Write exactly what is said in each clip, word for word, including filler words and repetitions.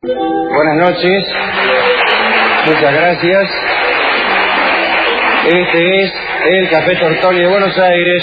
Buenas noches. Muchas gracias. Este es el Café Tortoni de Buenos Aires.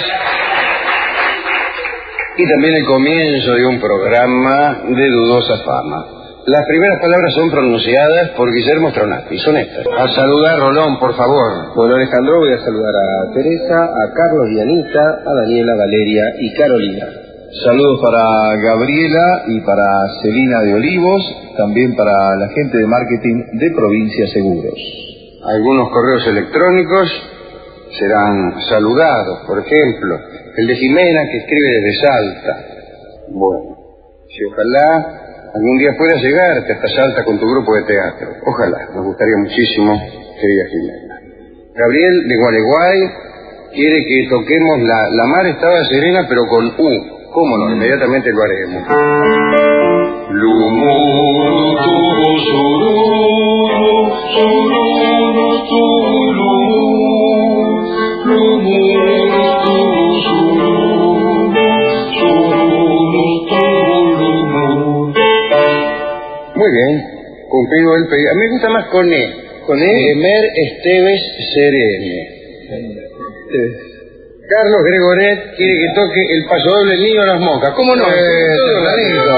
Y también el comienzo de un programa de dudosa fama. Las primeras palabras son pronunciadas por Guillermo Stronati. Son estas. A saludar, Rolón, por favor. Bueno, Alejandro, voy a saludar a Teresa, a Carlos y Anita, a Daniela, Valeria y Carolina. Saludos para Gabriela y para Celina de Olivos, también para la gente de marketing de Provincia Seguros. Algunos correos electrónicos serán saludados, por ejemplo, el de Jimena, que escribe desde Salta. Bueno, si ojalá algún día puedas llegarte hasta Salta con tu grupo de teatro. Ojalá, nos gustaría muchísimo, querida Jimena. Gabriel de Gualeguay quiere que toquemos la, la mar estaba serena, pero con U. ¿Cómo no? Inmediatamente lo haremos. Lumuru tuvo sururu, sururu tulu. Lumuru tuvo sururu, sururu tulu. Muy bien, cumplido el pedido. A mí me gusta más con E. Con E. Emer Esteves Serene. Eh. Carlos Gregoret quiere que toque el paso doble El Niño de las Moscas. ¿Cómo no? Eh, Todo bonito.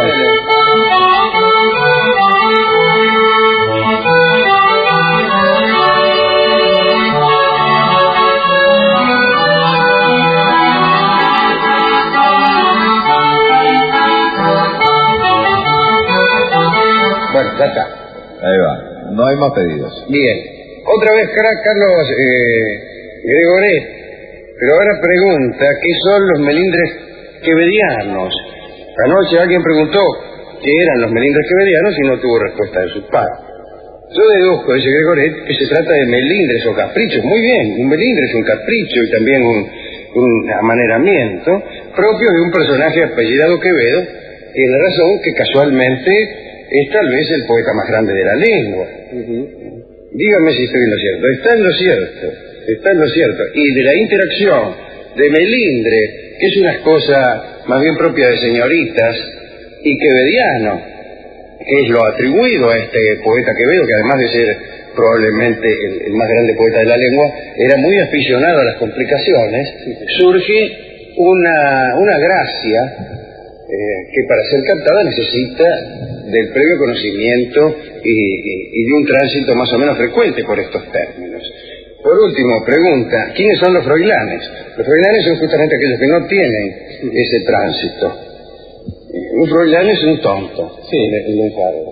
Bueno, ya está. Ahí va, no hay más pedidos. Bien. Otra vez, Carlos eh, Gregoret. Pero ahora pregunta, ¿qué son los melindres quevedianos? Anoche alguien preguntó qué eran los melindres quevedianos y no tuvo respuesta de sus padres. Yo deduzco, dice Gregoret, que se trata de melindres o caprichos. Muy bien, un melindre es un capricho y también un, un amaneramiento propio de un personaje apellidado Quevedo, y la razón que casualmente es tal vez el poeta más grande de la lengua. Uh-huh. Dígame si estoy en lo cierto. Está en lo cierto. Está en lo cierto. Y de la interacción de melindre, que es una cosa más bien propia de señoritas, y quevediano, que es lo atribuido a este poeta Quevedo, que además de ser probablemente el, el más grande poeta de la lengua, era muy aficionado a las complicaciones, surge una, una gracia eh, que para ser captada necesita del previo conocimiento y, y, y de un tránsito más o menos frecuente por estos términos. Por último, pregunta, ¿quiénes son los froilanes? Los froilanes son justamente aquellos que no tienen ese tránsito. Un froilán es un tonto. Sí, el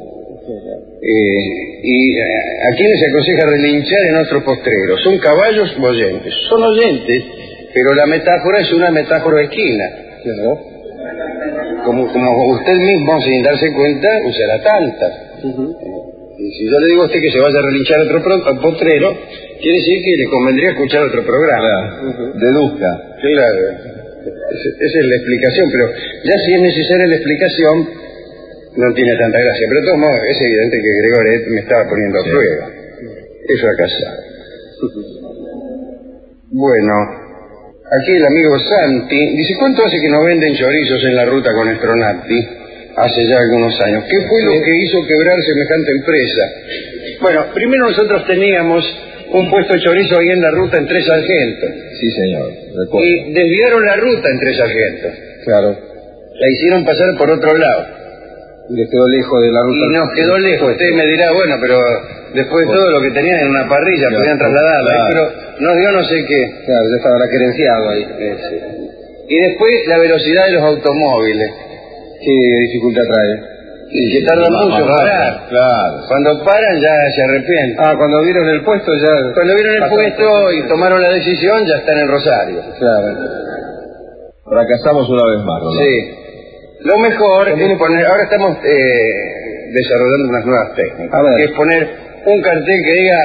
eh, ¿Y a quiénes se aconseja relinchar en otro postrero? ¿Son caballos o oyentes? Son oyentes, pero la metáfora es una metáfora de esquina. ¿no? Como, como usted mismo, sin darse cuenta, usará tantas. Uh-huh. Y si yo le digo a usted que se vaya a relinchar otro pro, potrero, quiere decir que le convendría escuchar otro programa. Uh-huh. Deduzca. Claro. Esa, esa es la explicación, pero ya si es necesaria la explicación, no tiene tanta gracia. Pero de todos modos, es evidente que Gregoret me estaba poniendo a sí. prueba. Es fracasado. Bueno, aquí el amigo Santi dice, ¿cuánto hace que no venden chorizos en la ruta con Stronati? Hace ya algunos años. ¿Qué fue sí. lo que hizo quebrar semejante empresa? Bueno, primero nosotros teníamos un puesto de chorizo ahí en la ruta en Tres Sargentos. Sí, señor. Recuerdo. Y desviaron la ruta en Tres Sargentos. Claro. La hicieron pasar por otro lado. Y les quedó lejos de la ruta. Y nos quedó lejos. Usted me dirá, bueno, pero después de todo lo que tenían en una parrilla, claro, podían trasladarla. Claro. Pero nos dio no sé qué. Claro, ya estaba querenciado ahí. Eh, sí. Y después la velocidad de los automóviles. ¿Qué dificultad trae? Y que tardan mucho en parar. Claro. Cuando paran ya se arrepienten. Ah, cuando vieron el puesto ya... Cuando vieron el puesto y tomaron la decisión, ya están en Rosario. Claro. Fracasamos una vez más, ¿no? Sí. Lo mejor es poner... Ahora estamos eh, desarrollando unas nuevas técnicas. Que es poner un cartel que diga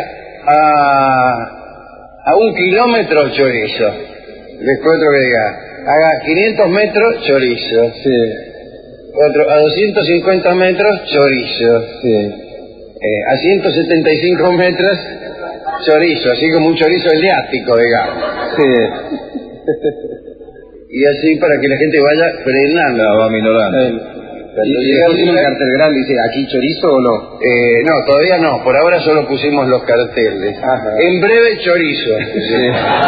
a, a un kilómetro chorizo. Después otro que diga haga quinientos metros chorizo. Sí. Otro, a doscientos cincuenta metros, chorizo. Sí. Eh, a ciento setenta y cinco metros, chorizo, así como un chorizo eliático, digamos. Sí. Y así para que la gente vaya frenando. La va minorando. Eh, ¿Y después tiene un cartel grande y dice, aquí chorizo o no? Eh, no, todavía no, por ahora solo pusimos los carteles. Ajá. En breve chorizo. Sí.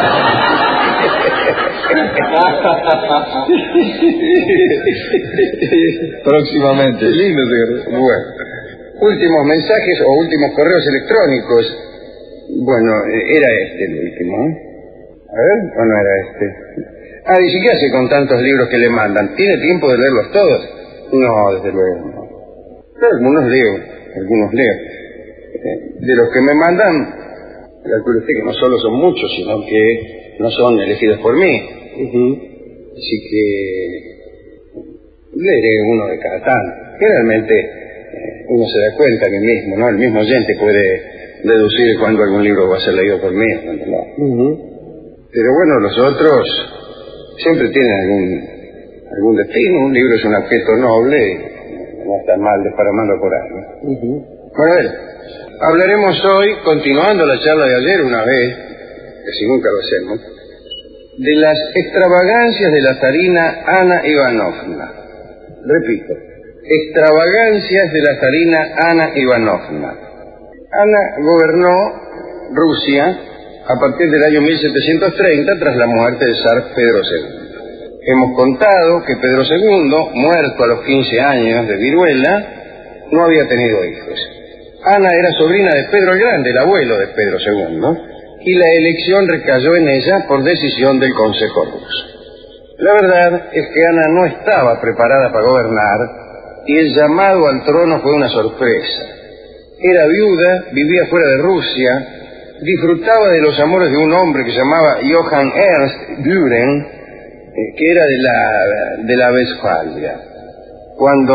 Próximamente. Lindo, señor. Bueno, últimos mensajes o últimos correos electrónicos. Bueno, eh, era este el último, ¿eh? A ver, ¿o no era este? Ah, ¿y qué hace con tantos libros que le mandan? ¿Tiene tiempo de leerlos todos? No, desde luego no. Pero algunos leo, algunos leo. Eh, de los que me mandan, calcule usted que no solo son muchos, sino que no son elegidos por mí. Uh-huh. Así que leeré uno de cada tanto. Generalmente eh, uno se da cuenta a mí mismo, ¿no? El mismo oyente puede deducir cuándo algún libro va a ser leído por mí, cuándo no. Uh-huh. Pero bueno, los otros siempre tienen algún algún destino. Un libro es un objeto noble y no está mal desparramarlo por ahí, ¿no? Uh-huh. Bueno, a ver, hablaremos hoy, continuando la charla de ayer una vez, que si nunca lo hacemos, de las extravagancias de la zarina Ana Ivanovna. Repito, extravagancias de la zarina Ana Ivanovna. Ana gobernó Rusia a partir del año mil setecientos treinta tras la muerte del zar Pedro segundo. Hemos contado que Pedro segundo, muerto a los quince años de viruela, no había tenido hijos. Ana era sobrina de Pedro el Grande, el abuelo de Pedro segundo, y la elección recayó en ella por decisión del Consejo ruso. La verdad es que Ana no estaba preparada para gobernar y el llamado al trono fue una sorpresa. Era viuda, vivía fuera de Rusia, disfrutaba de los amores de un hombre que se llamaba Johann Ernst Düren, eh, que era de la, de la Westfalia. Cuando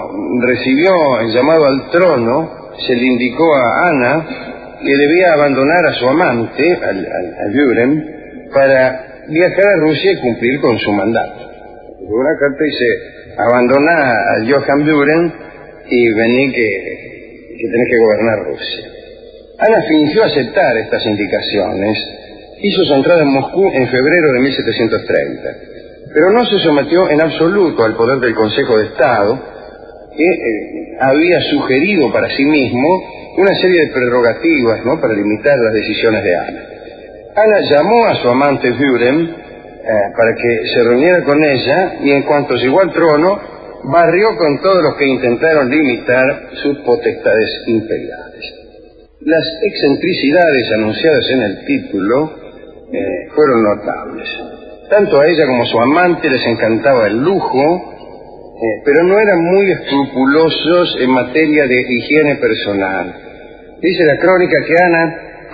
recibió el llamado al trono, se le indicó a Ana que debía abandonar a su amante, al, al, a Düren, para viajar a Rusia y cumplir con su mandato. Una carta dice, abandona a Johann Düren y vení que, que tenés que gobernar Rusia. Ana fingió aceptar estas indicaciones, hizo su entrada en Moscú en febrero de mil setecientos treinta, pero no se sometió en absoluto al poder del Consejo de Estado, que eh, había sugerido para sí mismo una serie de prerrogativas, ¿no?, para limitar las decisiones de Ana. Ana llamó a su amante Düren eh, para que se reuniera con ella y en cuanto llegó al trono, barrió con todos los que intentaron limitar sus potestades imperiales. Las excentricidades anunciadas en el título eh, fueron notables. Tanto a ella como a su amante les encantaba el lujo, eh, pero no eran muy escrupulosos en materia de higiene personal. Dice la crónica que Ana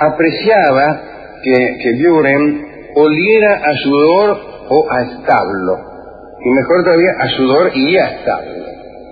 apreciaba que, que Düren oliera a sudor o a establo, y mejor todavía a sudor y a establo.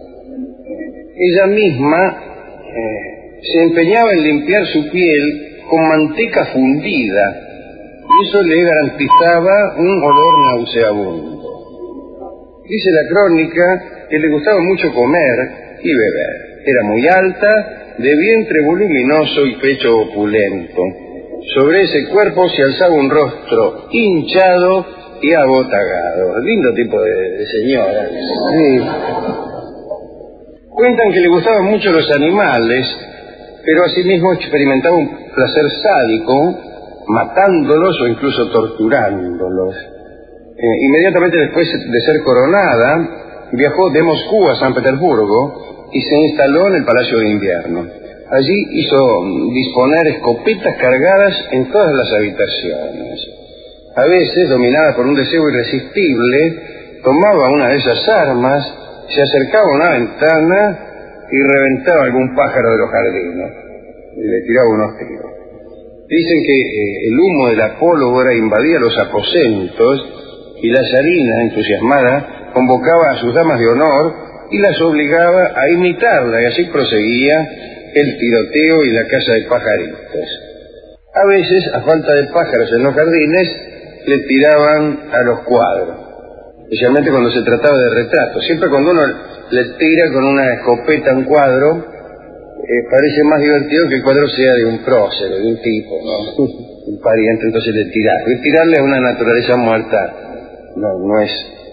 Ella misma eh, se empeñaba en limpiar su piel con manteca fundida, y eso le garantizaba un olor nauseabundo. Dice la crónica que le gustaba mucho comer y beber. Era muy alta, de vientre voluminoso y pecho opulento. Sobre ese cuerpo se alzaba un rostro hinchado y abotagado. Lindo tipo de, de señora. Sí. Cuentan que le gustaban mucho los animales, pero asimismo experimentaba un placer sádico, matándolos o incluso torturándolos. Eh, inmediatamente después de ser coronada, viajó de Moscú a San Petersburgo y se instaló en el Palacio de Invierno. Allí hizo disponer escopetas cargadas en todas las habitaciones. A veces, dominada por un deseo irresistible, tomaba una de esas armas, se acercaba a una ventana y reventaba algún pájaro de los jardines y le tiraba unos tiros. Dicen que eh, el humo de la pólvora invadía los aposentos y la zarina, entusiasmada, convocaba a sus damas de honor y las obligaba a imitarla, y así proseguía el tiroteo y la caza de pajaritos. A veces, a falta de pájaros en los jardines, le tiraban a los cuadros, especialmente cuando se trataba de retratos. Siempre cuando uno le tira con una escopeta a un cuadro, eh, parece más divertido que el cuadro sea de un prócer, de un tipo, ¿no? Un pariente, entonces le tirar. Y tirarle a una naturaleza muerta no, no es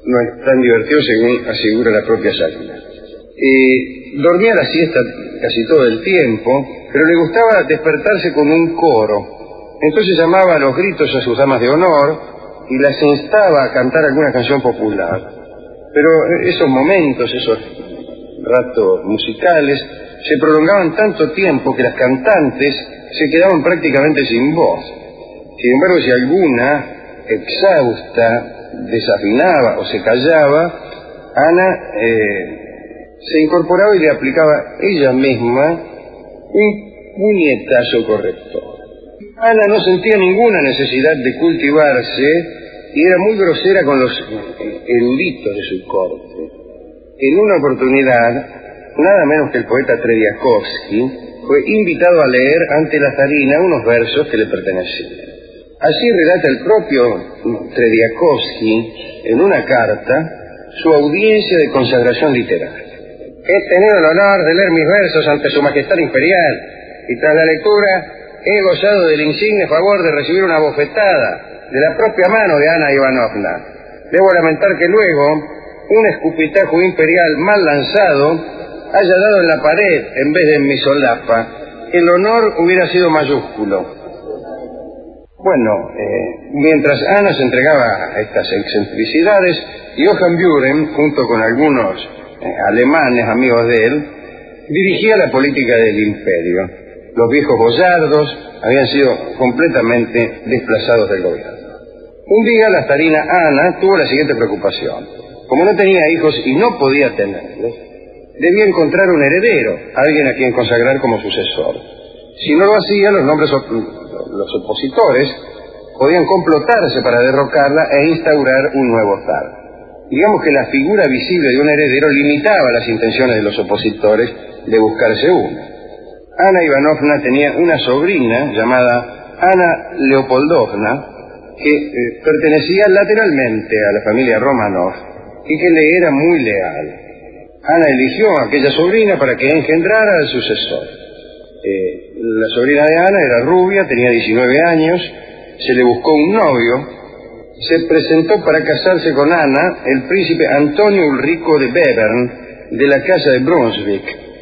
no es tan divertido según asegura la propia Sarina. Eh, dormía la siesta casi todo el tiempo, pero le gustaba despertarse con un coro. Entonces llamaba a los gritos a sus damas de honor y las instaba a cantar alguna canción popular. Pero esos momentos, esos ratos musicales, se prolongaban tanto tiempo que las cantantes se quedaban prácticamente sin voz. Sin embargo, si alguna, exhausta, desafinaba o se callaba, Ana eh, se incorporaba y le aplicaba ella misma un puñetazo corrector. Ana no sentía ninguna necesidad de cultivarse y era muy grosera con los eruditos de su corte. En una oportunidad, nada menos que el poeta Trediakowski fue invitado a leer ante la zarina unos versos que le pertenecían. Así relata el propio Trediakowski en una carta su audiencia de consagración literaria. He tenido el honor de leer mis versos ante su majestad imperial y tras la lectura he gozado del insigne favor de recibir una bofetada de la propia mano de Ana Ivanovna. Debo lamentar que luego un escupitajo imperial mal lanzado haya dado en la pared en vez de en mi solapa. El honor hubiera sido mayúsculo. Bueno, eh, mientras Ana se entregaba a estas excentricidades, Johann Buren, junto con algunos eh, alemanes amigos de él, dirigía la política del imperio. Los viejos boyardos habían sido completamente desplazados del gobierno. Un día la zarina Ana tuvo la siguiente preocupación. Como no tenía hijos y no podía tenerlos, debía encontrar un heredero, alguien a quien consagrar como sucesor. Si no lo hacía, los nombres op los opositores podían complotarse para derrocarla e instaurar un nuevo zar. Digamos que la figura visible de un heredero limitaba las intenciones de los opositores de buscarse uno. Ana Ivanovna tenía una sobrina llamada Ana Leopoldovna que eh, pertenecía lateralmente a la familia Romanov y que le era muy leal. Ana eligió a aquella sobrina para que engendrara al sucesor. Eh, la sobrina de Ana era rubia, tenía diecinueve años, se le buscó un novio, se presentó para casarse con Ana el príncipe Antonio Ulrico de Bevern de la casa de Brunswick.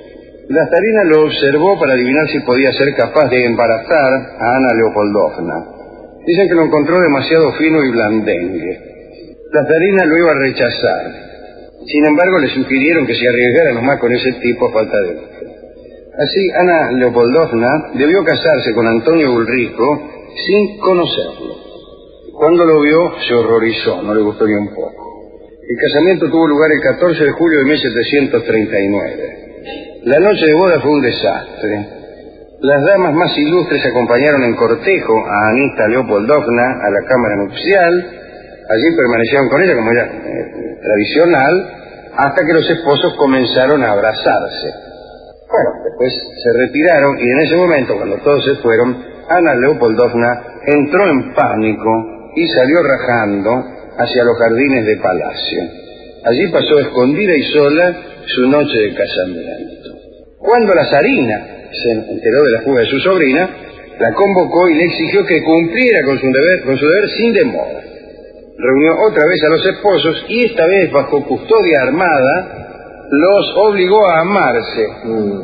La zarina lo observó para adivinar si podía ser capaz de embarazar a Ana Leopoldovna. Dicen que lo encontró demasiado fino y blandengue. La zarina lo iba a rechazar. Sin embargo, le sugirieron que se arriesgara nomás con ese tipo a falta de gusto. Así, Ana Leopoldovna debió casarse con Antonio Ulrico sin conocerlo. Cuando lo vio, se horrorizó, no le gustó ni un poco. El casamiento tuvo lugar el catorce de julio de mil setecientos treinta y nueve. La noche de boda fue un desastre. Las damas más ilustres acompañaron en cortejo a Anita Leopoldovna a la cámara nupcial. Allí permanecieron con ella, como era eh, tradicional, hasta que los esposos comenzaron a abrazarse. Bueno, después se retiraron y en ese momento, cuando todos se fueron, Ana Leopoldovna entró en pánico y salió rajando hacia los jardines de palacio. Allí pasó escondida y sola su noche de casamiento. Cuando la zarina se enteró de la fuga de su sobrina, la convocó y le exigió que cumpliera con su deber, con su deber sin demora. Reunió otra vez a los esposos y esta vez bajo custodia armada los obligó a amarse. Mm.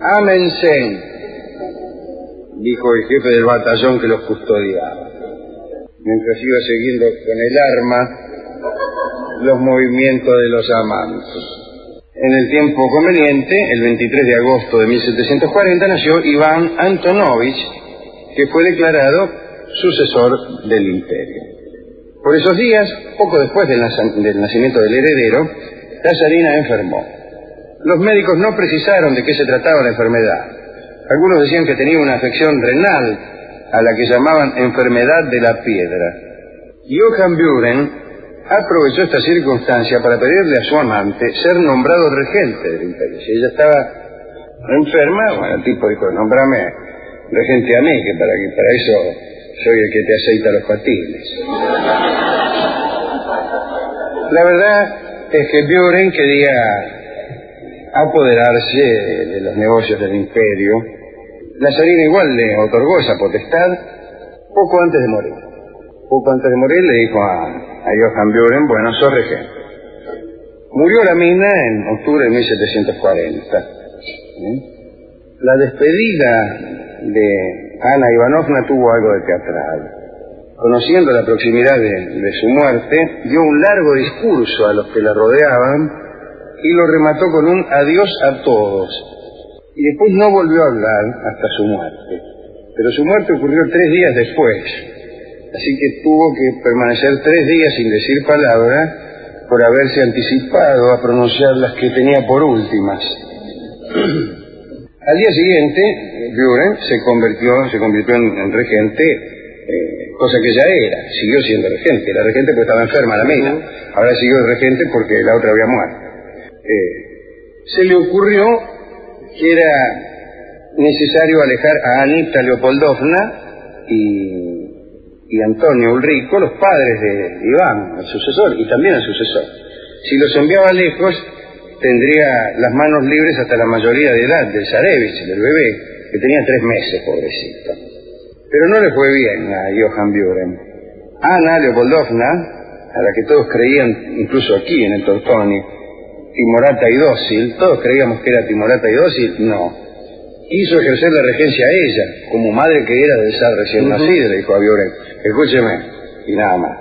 Ámense, dijo el jefe del batallón que los custodiaba, mientras iba siguiendo con el arma los movimientos de los amantes. En el tiempo conveniente, el veintitrés de agosto de mil setecientos cuarenta, nació Iván Antonovich, que fue declarado sucesor del imperio. Por esos días, poco después del, del nacimiento del heredero, la zarina enfermó. Los médicos no precisaron de qué se trataba la enfermedad. Algunos decían que tenía una afección renal, a la que llamaban enfermedad de la piedra. Johann Buren aprovechó esta circunstancia para pedirle a su amante ser nombrado regente del imperio. Si ella estaba enferma, bueno, el tipo dijo, nómbrame regente a mí, que para, que para eso soy el que te aceita los patines. La verdad es que Buren quería apoderarse de los negocios del imperio. La zarina igual le otorgó esa potestad poco antes de morir. Poco antes de morir le dijo a, a Johann Buren, bueno, sos regente. Murió la mina en octubre de mil setecientos cuarenta. ¿Eh? La despedida de Ana Ivanovna tuvo algo de teatral. Conociendo la proximidad de, de su muerte, dio un largo discurso a los que la rodeaban y lo remató con un adiós a todos. Y después no volvió a hablar hasta su muerte. Pero su muerte ocurrió tres días después. Así que tuvo que permanecer tres días sin decir palabra por haberse anticipado a pronunciar las que tenía por últimas. Al día siguiente, Buren se convirtió, se convirtió en, en regente, eh, cosa que ya era, siguió siendo regente. Era regente porque estaba enferma la mina, ahora siguió regente porque la otra había muerto. Eh, se le ocurrió que era necesario alejar a Anita Leopoldovna y... y Antonio Ulrico, los padres de Iván, el sucesor, y también el sucesor. Si los enviaba lejos, tendría las manos libres hasta la mayoría de edad del Zarevich, del bebé, que tenía tres meses, pobrecito. Pero no le fue bien a Johann Buren. Ana Leopoldovna, a la que todos creían, incluso aquí en el Tortoni, timorata y dócil, todos creíamos que era timorata y dócil, no. Quiso ejercer la regencia a ella, como madre que era del zar recién nacido, le dijo a Buren. Escúcheme, y nada más.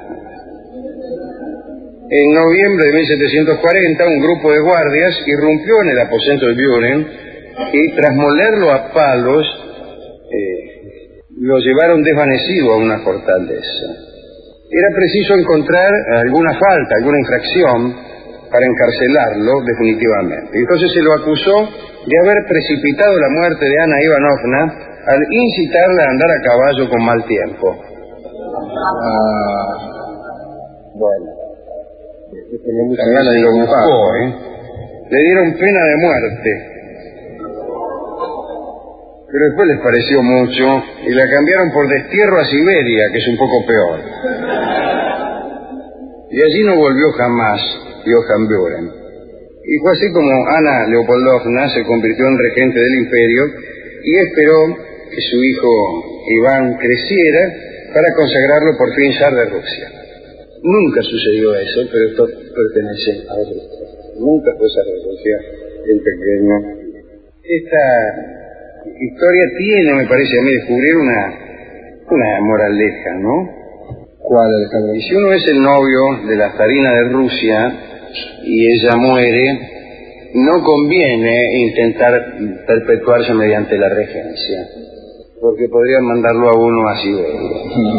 En noviembre de mil setecientos cuarenta, un grupo de guardias irrumpió en el aposento de Buren y, tras molerlo a palos, eh, lo llevaron desvanecido a una fortaleza. Era preciso encontrar alguna falta, alguna infracción para encarcelarlo definitivamente. Entonces se lo acusó de haber precipitado la muerte de Ana Ivanovna al incitarla a andar a caballo con mal tiempo. Ah, bueno, tenía mucha También ganas de lo buscar, buscó, ¿eh? Le dieron pena de muerte, pero después les pareció mucho y la cambiaron por destierro a Siberia, que es un poco peor. Y allí no volvió jamás Johann Buren. Y fue así como Ana Leopoldovna se convirtió en regente del imperio y esperó que su hijo Iván creciera para consagrarlo por fin zar de Rusia. Nunca sucedió eso, pero esto pertenece a Rusia. Nunca fue zar de Rusia el pequeño. Esta historia tiene, me parece a mí, descubrir una, una moraleja, ¿no? ¿Cuál es? Y si uno es el novio de la zarina de Rusia y ella muere, no conviene intentar perpetuarse mediante la regencia, porque podrían mandarlo a uno a Siberia.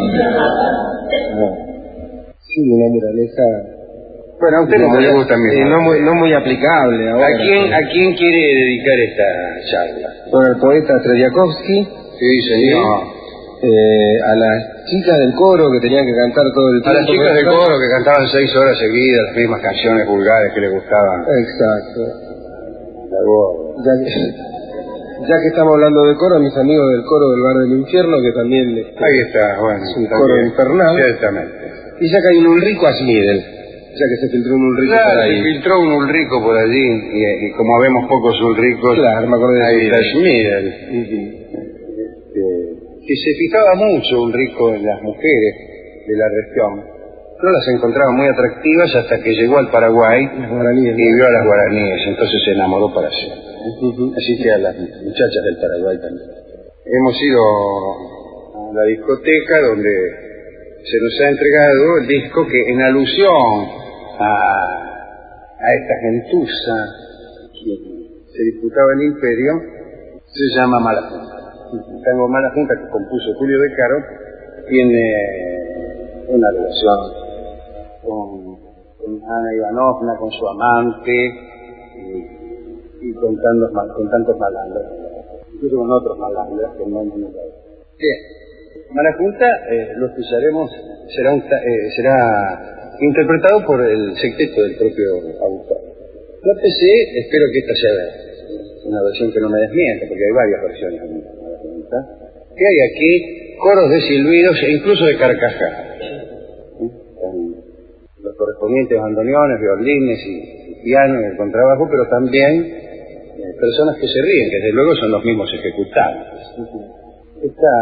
Sí, una moraleja. Bueno, a usted no, no le gusta mi eh, no, muy, no muy aplicable ahora. ¿A quién, ¿A quién quiere dedicar esta charla? Bueno, el poeta Trediakovsky. Sí, señor. Eh, a las chicas del coro que tenían que cantar todo el tiempo. A las chicas del coro que cantaban seis horas seguidas las mismas canciones vulgares que les gustaban. Exacto. La gorda. Ya que, ya que estamos hablando de coro, a mis amigos del coro del Bar del Infierno, que también este, ahí está, bueno, es un también, coro infernal. Ciertamente. Y ya que hay un Ulrico Asmidel, ya que se filtró un Ulrico claro, por ahí. se filtró un Ulrico por allí, y, y como vemos pocos Ulricos, claro, me acordé de ahí está Schmidel. Uh-huh. Que se fijaba mucho Ulrico en las mujeres de la región. No las encontraba muy atractivas hasta que llegó al Paraguay guaraníes, y vio a las guaraníes, entonces se enamoró para siempre. Uh-huh. Así que a las muchachas del Paraguay también. Hemos ido a la discoteca donde se nos ha entregado el disco que, en alusión a, a esta gentuza que se disputaba el imperio, se llama Mala Junta. El tango Mala Junta, que compuso Julio De Caro, tiene una relación con, con Ana Ivanovna, con su amante y, y con, tantos, con tantos malandros, incluso con otros malandros que no nos Bien, Mala Junta eh, lo escucharemos, será, un, eh, será interpretado por el sexteto del propio autor. Nótese, espero que esta sea una versión que no me desmienta, porque hay varias versiones de Mala Junta, que hay aquí coros de silbidos e incluso de carcajadas, ¿sí? Con los correspondientes bandoneones, violines y, y piano y el contrabajo, pero también eh, personas que se ríen, que desde luego son los mismos ejecutantes. Esta,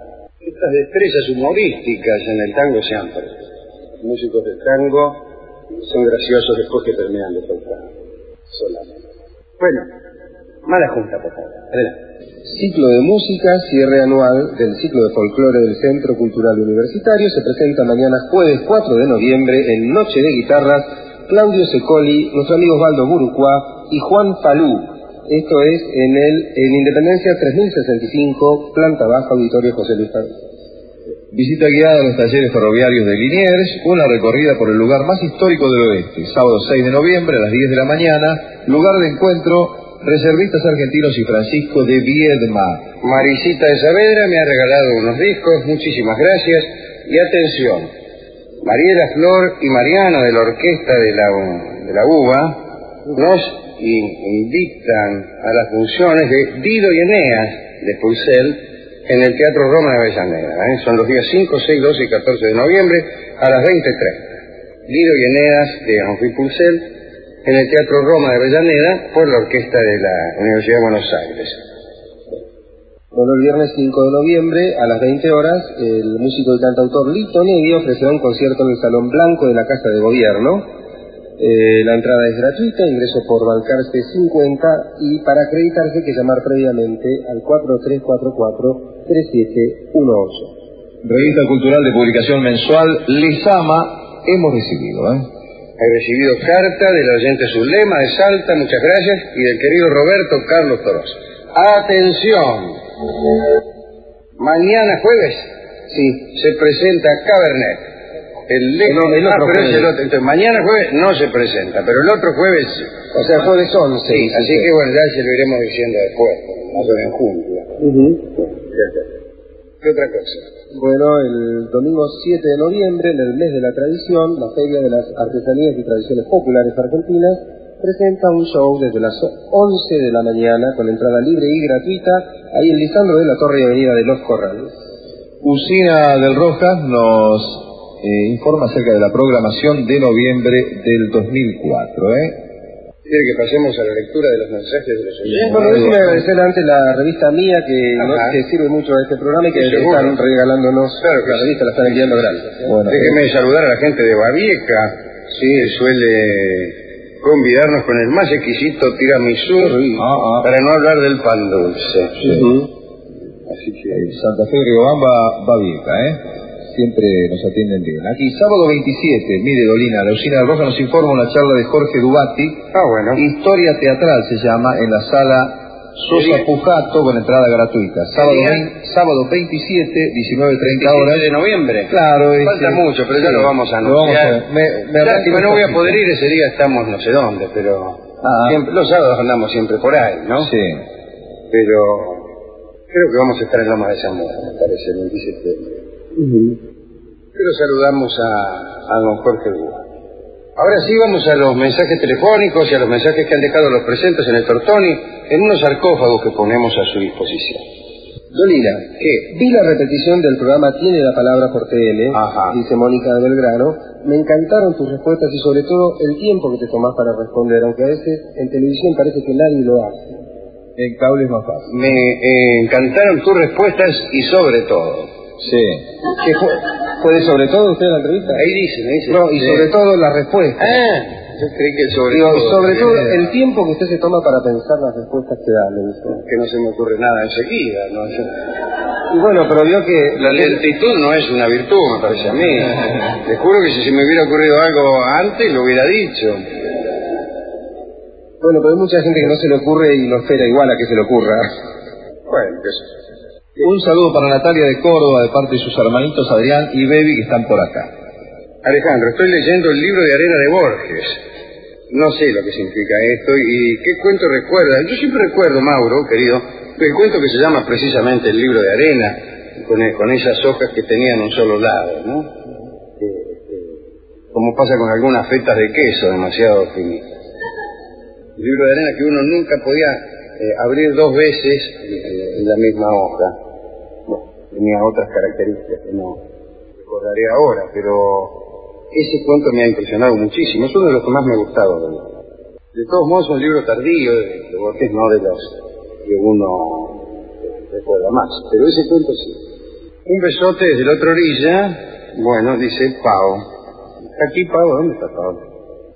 estas destrezas humorísticas en el tango se han perdido. Los músicos del tango Son graciosos después que terminan de tocar. Solamente. Bueno, mala junta, por favor. Adelante. Ciclo de música, cierre anual del ciclo de folclore del Centro Cultural Universitario. Se presenta mañana jueves cuatro de noviembre en Noche de Guitarras Claudio Secoli, nuestro amigo Osvaldo Burucuá y Juan Palú. Esto es en el en Independencia tres mil sesenta y cinco, planta baja, auditorio José Luis Palú. Visita guiada a los talleres ferroviarios de Liniers, una recorrida por el lugar más histórico del oeste. Sábado seis de noviembre a las diez de la mañana, lugar de encuentro, Reservistas Argentinos y Francisco de Viedma. Marisita de Saavedra me ha regalado unos discos, muchísimas gracias. Y atención, Mariela Flor y Mariano de la orquesta de la, de la U B A nos invitan a las funciones de Dido y Eneas de Pulsel en el Teatro Roma de Avellaneda. ¿eh? Son los días cinco, seis, doce y catorce de noviembre a las veinte treinta. Dido y Eneas de Henri Pulsel en el Teatro Roma de Avellaneda por la orquesta de la Universidad de Buenos Aires. Bueno, el viernes cinco de noviembre a las veinte horas, el músico y cantautor Lito Nevia ofrecerá un concierto en el Salón Blanco de la Casa de Gobierno. Eh, la entrada es gratuita, ingreso por Balcarce cincuenta, y para acreditarse hay que llamar previamente al cuatro tres cuatro cuatro, tres siete uno ocho. Revista Cultural de Publicación Mensual, Les Ama, hemos recibido, ¿eh? He recibido carta del oyente Zulema de Salta, muchas gracias, y del querido Roberto Carlos Torosa. ¡Atención! Mañana jueves, sí, se presenta Cabernet. El, le... no, el ah, otro pero jueves. es el otro. Entonces, mañana jueves no se presenta, pero el otro jueves... O sea, jueves once. Sí, sí, así sí. que bueno, ya se lo iremos diciendo después, más o menos en junio. Uh-huh. ¿Qué otra cosa? Bueno, el domingo siete de noviembre, en el mes de la tradición, la Feria de las Artesanías y Tradiciones Populares Argentinas presenta un show desde las once de la mañana con entrada libre y gratuita ahí en Lisandro de la Torre y Avenida de Los Corrales. Usina del Rojas nos eh, informa acerca de la programación de noviembre del dos mil cuatro, ¿eh? ¿Quiere que pasemos a la lectura de los mensajes de los oyentes? Bueno, déjeme agradecer antes la revista mía que, no, Ajá. que sirve mucho a este programa y que Sí, seguro. están regalándonos. Claro que la sí. revista la están enviando gratis. Bueno, Déjeme saludar a la gente de Babieca, sí, que suele convidarnos con el más exquisito tiramisú, Ah, ah. para no hablar del pan dulce. Sí. Así que... Santa Fe, Riobamba, Babieca, ¿eh? Siempre nos atienden bien. Aquí, sábado veintisiete, mire, Dolina, la Usina del Rojas nos informa una charla de Jorge Dubati. Ah, bueno. Historia teatral se llama, en la sala Sosa Sí. Pujato, con entrada gratuita. Sábado, día? veinte, sábado veintisiete, diecinueve treinta horas. de noviembre. Claro, Falta este, mucho, pero ya sí, lo vamos a lo vamos anunciar. a- me, me Lástima, arranco no un voy a poquito. poder ir, ese día estamos no sé dónde, pero... Ah. siempre- los sábados andamos siempre por ahí, ¿no? Sí. Pero creo que vamos a estar en Lomas de Zamora, me parece, el veintisiete de septiembre. Pero saludamos a, a don Jorge Dúa. Ahora sí vamos a los mensajes telefónicos y a los mensajes que han dejado los presentes en el Tortoni en unos sarcófagos que ponemos a su disposición. Dolina, ¿Qué? vi la repetición del programa Tiene la Palabra por T L, Ajá. dice Mónica de Belgrano. Me encantaron tus respuestas y sobre todo el tiempo que te tomás para responder, aunque a veces en televisión parece que nadie lo hace. En cable es más fácil. Me eh, encantaron tus respuestas y sobre todo. Sí. ¿Qué fue? ¿Fue de sobre todo usted en la entrevista? Ahí dice, ahí dice. No, y Sí. sobre todo la respuesta. Ah, yo creí que sobre Digo, todo. sobre todo también el era- tiempo que usted se toma para pensar las respuestas que da, le dice. Que no se me ocurre nada enseguida, ¿no? Yo- Y bueno, pero vio que... La lentitud no es una virtud, me parece a mí. Te juro que si se me hubiera ocurrido algo antes, lo hubiera dicho. Bueno, pero hay mucha gente que no se le ocurre y lo espera igual a que se le ocurra. Bueno, qué sé. Un saludo para Natalia de Córdoba de parte de sus hermanitos Adrián y Bebi que están por acá. Alejandro, estoy leyendo el libro de arena de Borges. No sé lo que significa esto y qué cuento recuerda. Yo siempre recuerdo, Mauro, querido, el cuento que se llama precisamente el libro de arena, con, con esas hojas que tenían un solo lado, ¿no? Eh, eh, como pasa con algunas fetas de queso demasiado finitas. El libro de arena que uno nunca podía eh, abrir dos veces eh, en la misma hoja. Bueno, tenía otras características que no recordaré ahora, pero ese cuento me ha impresionado muchísimo. Es uno de los que más me ha gustado. De, de todos modos, es un libro tardío de, de Borges, no de los que uno eh, recuerda más. Pero ese cuento sí. Un besote desde la otra orilla. Bueno, dice Pau. ¿Está aquí Pau? ¿Dónde está Pau?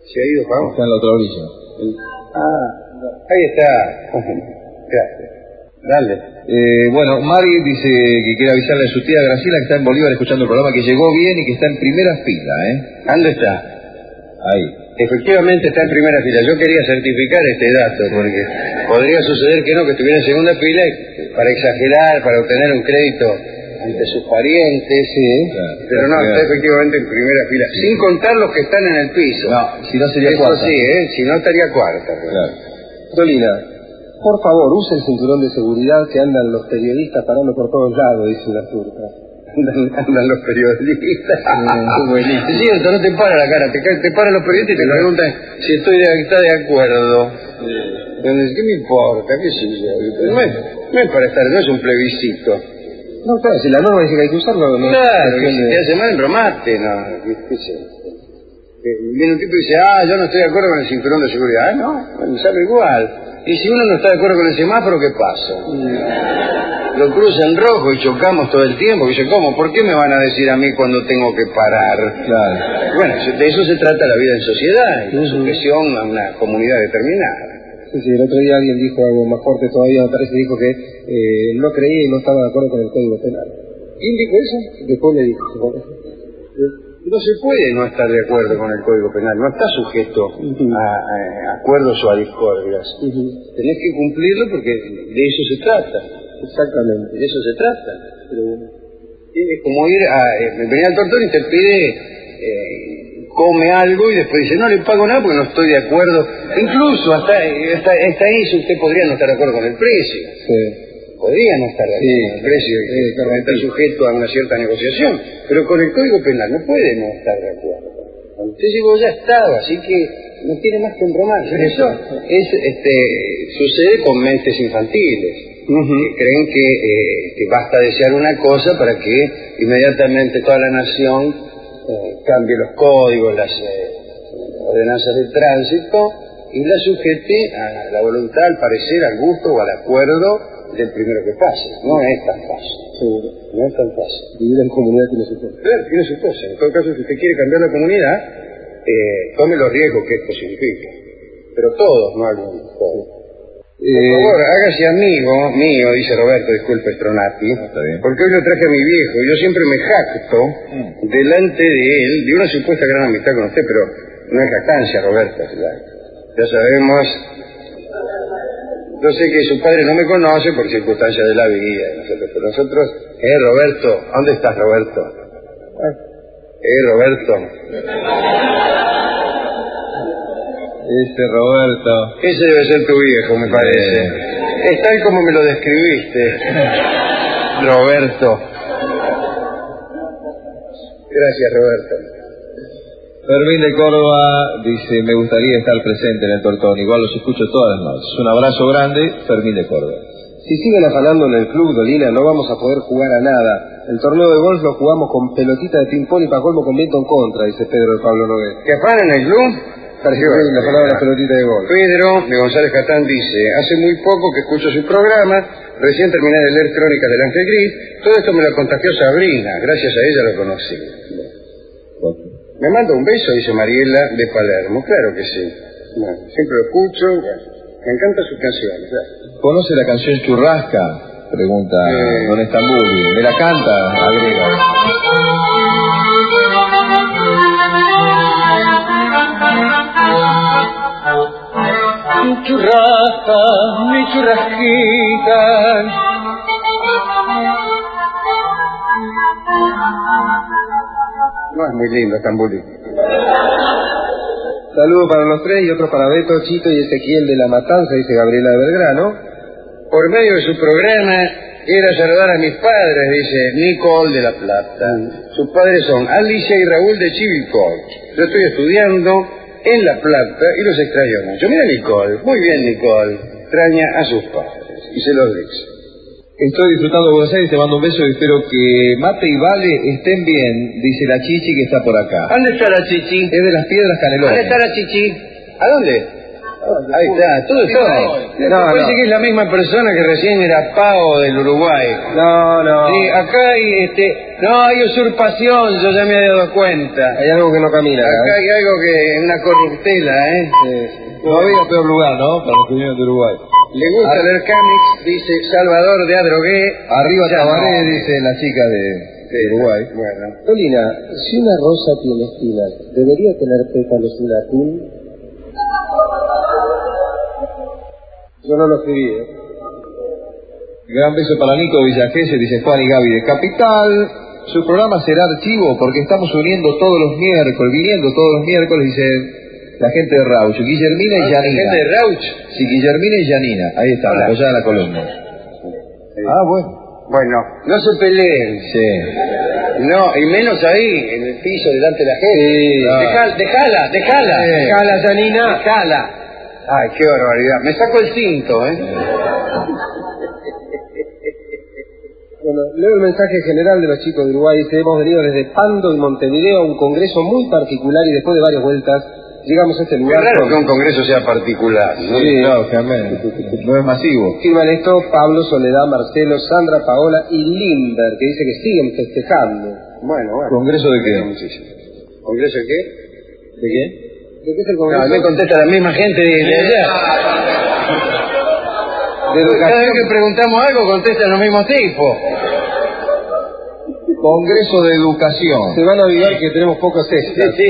¿Se ha ido, Pablo? Está en la otra orilla. Ah, ahí está. Gracias. Dale. Eh, bueno, Mari dice que quiere avisarle a su tía Graciela que está en Bolívar escuchando el programa, que llegó bien y que está en primera fila, ¿eh? ¿Dónde está? Ahí. Efectivamente está en primera fila. Yo quería certificar este dato, porque podría suceder que no, que estuviera en segunda fila para exagerar, para obtener un crédito ante sus parientes. Sí, claro. Pero no, está efectivamente en primera fila. Sin contar los que están en el piso. No, si no sería Eso cuarta. sí, ¿eh? Si no estaría cuarta. Pues. Claro. Dolina, por favor, use el cinturón de seguridad que andan los periodistas parando por todos lados, dice la turca. Andan, andan los periodistas. Mm, buenísimo. Es cierto, no te para la cara, te, ca- te paran los periodistas y te preguntan si estoy de, está de acuerdo. Entonces, ¿qué me importa? ¿Qué sé yo? No es, no es para estar, no es un plebiscito. No, claro, si la norma dice que hay que usarlo, no. Claro, y cuestión si de- te hace mal, bromate, no, qué, qué sé. Eh, Viene un tipo y dice, ah, yo no estoy de acuerdo con el cinturón de seguridad. Ah, no, bueno, sabe igual. Y si uno no está de acuerdo con el semáforo, ¿qué pasa? Lo cruza en rojo y chocamos todo el tiempo. Y dice, ¿cómo? ¿Por qué me van a decir a mí cuando tengo que parar? Claro. Bueno, de eso se trata la vida en sociedad, y la sujeción a una comunidad determinada. Sí, sí, el otro día alguien dijo algo más fuerte todavía, me parece, dijo que eh, no creía y no estaba de acuerdo con el Código Penal. ¿Quién dijo eso? Después le dijo, No se puede no estar de acuerdo con el Código Penal, no está sujeto a, a acuerdos o a discordias. uh-huh. Tenés que cumplirlo porque de eso se trata, Exactamente. de eso se trata. Pero, es como ir a... Eh, venir al tortón y te pide, eh, come algo y después dice, no le pago nada porque no estoy de acuerdo. Incluso hasta, hasta, hasta eso usted podría no estar de acuerdo con el precio. Sí. Podría no estar de acuerdo Sí, con el precio y sí, claro, está sí. sujeto a una cierta negociación. Pero con el Código Penal no puede no estar de acuerdo. Cuando usted llegó ya estaba, así que no tiene más que embromarse. Eso es, este, sucede con mentes infantiles. Uh-huh. Que creen que, eh, que basta desear una cosa para que inmediatamente toda la nación eh, cambie los códigos, las eh, ordenanzas de tránsito y la sujete a la voluntad, al parecer, al gusto o al acuerdo del primero que pase. No es tan fácil. Seguro. No es tan fácil. Vivir en comunidad tiene su cosa. Claro, tiene su cosa. En todo caso, si usted quiere cambiar la comunidad, eh, tome los riesgos que esto significa. Pero todos, no algunos, todos. Por Eh, favor, hágase amigo mío, dice Roberto, disculpe Stronati, Está bien. porque hoy lo traje a mi viejo. Yo siempre me jacto Mm. delante de él de una supuesta gran amistad con usted, pero no es jactancia, Roberto. Ya, ya sabemos. Yo sé que su padre no me conoce por circunstancias de la vida, nosotros, pero nosotros, eh, Roberto, ¿dónde estás, Roberto? Eh, Roberto. Este Roberto. Ese debe ser tu viejo, me parece. Eh. Es tal como me lo describiste, Roberto. Gracias, Roberto. Fermín de Córdoba dice, me gustaría estar presente en el tortón, igual los escucho todas las noches. Un abrazo grande, Fermín de Córdoba. Si siguen afanando en el club, Dolina, no vamos a poder jugar a nada. El torneo de golf lo jugamos con pelotita de ping-pong y para colmo con viento en contra, dice Pedro de Pablo Nogués. ¿Que afanan el club? Parece que la palabra la pelotita de golf. Pedro de González Catán dice, hace muy poco que escucho su programa, recién terminé de leer Crónicas del Ángel Gris, todo esto me lo contagió Sabrina, gracias a ella lo conocí. Me manda un beso, dice Mariela de Palermo, claro que sí. Bueno, siempre lo escucho, bueno, me encantan sus canciones. Claro. ¿Conoce la canción Churrasca? Pregunta Eh. Don Estambuli. ¿Me la canta? Agrega. Mi churrasca, mi churrasquita. No es muy lindo, Estambuli. Saludo para los tres y otro para Beto, Chito y Ezequiel de la Matanza, dice Gabriela de Belgrano. Por medio de su programa, era saludar a mis padres, dice Nicole de La Plata. Sus padres son Alicia y Raúl de Chivilcoy. Yo estoy estudiando en La Plata y los extraño mucho. Mira Nicole, muy bien Nicole, extraña a sus padres y se los dice. Estoy disfrutando de Buenos Aires, te mando un beso y espero que Mate y Vale estén bien, dice la Chichi que está por acá. ¿Dónde está la Chichi? Es de las Piedras Canelones. ¿Dónde está la Chichi? ¿A dónde? Ahí está, todo eso. No, no. Parece que es la misma persona que recién era Pao del Uruguay. No, no. Sí, acá hay, este, no hay usurpación, yo ya me he dado cuenta. Hay algo que no camina. Acá ¿eh? hay algo que, una corruptela, ¿eh? Sí. No había peor lugar, ¿no? Para los señores de Uruguay. Le gusta Ar leer cómics, dice Salvador de Adrogué. Arriba Ya Tabaré, no. dice la chica de, de Uruguay. Bueno. Dolina, si una rosa tiene espinas, ¿debería tener pétalos un atún? Yo no lo escribí, ¿eh? Gran beso para Nico Villajese, dice Juan y Gaby de Capital. Su programa será archivo porque estamos uniendo todos los miércoles, viniendo todos los miércoles, dice la gente de Rauch, Guillermina y Yanina. ¿La gente de Rauch? Sí, Guillermina y Yanina, ahí está, apoyada en la columna. Sí. Ah, bueno. Bueno, no se peleen. Sí. No, y menos ahí, en el piso, delante de la gente. Sí. Dejala, dejala, dejala. Sí. Dejala, Janina. Dejala. Ay, qué barbaridad. Me saco el cinto, ¿eh? Bueno, leo el mensaje general de los chicos de Uruguay. Dice, hemos venido desde Pando y Montevideo a un congreso muy particular y después de varias vueltas llegamos a este Qué lugar. raro con... que un congreso sea particular, ¿no? Sí, claro, también. No es masivo. Firman esto Pablo, Soledad, Marcelo, Sandra, Paola y Limber, que dice que siguen festejando. Bueno, bueno. ¿Congreso de qué? Muchísimo. ¿Congreso de qué? ¿De qué? ¿De qué es el No, congreso? me contesta la misma gente de, de allá. De Cada vez educación. que preguntamos algo contestan los mismos tipos. Congreso de Educación. Se van a olvidar que tenemos pocos extras. Sí.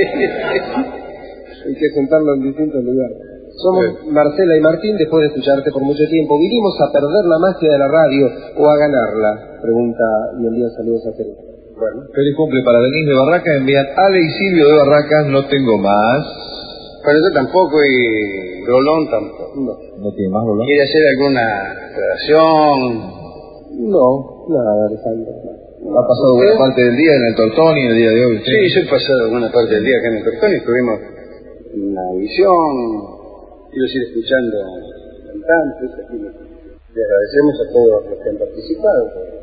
Hay que sentarlo en distintos lugares. Somos sí. Marcela y Martín, después de escucharte por mucho tiempo. ¿Vinimos a perder la magia de la radio o a ganarla? Pregunta y envía saludos a Teresa. Bueno, feliz cumple para Denise de Barracas. Envían Ale y Silvio de Barracas. No tengo más. Pero yo tampoco y Rolón tampoco. No. ¿No tiene más, Rolón? ¿Quiere hacer alguna aclaración? No, nada, Alejandro. ¿Ha pasado buena parte del día en el Tortoni el día de hoy? Sí, sí yo he pasado buena parte del día acá en el Tortoni. Estuvimos en la visión. Quiero ir escuchando cantantes. Aquí le agradecemos a todos los que han participado.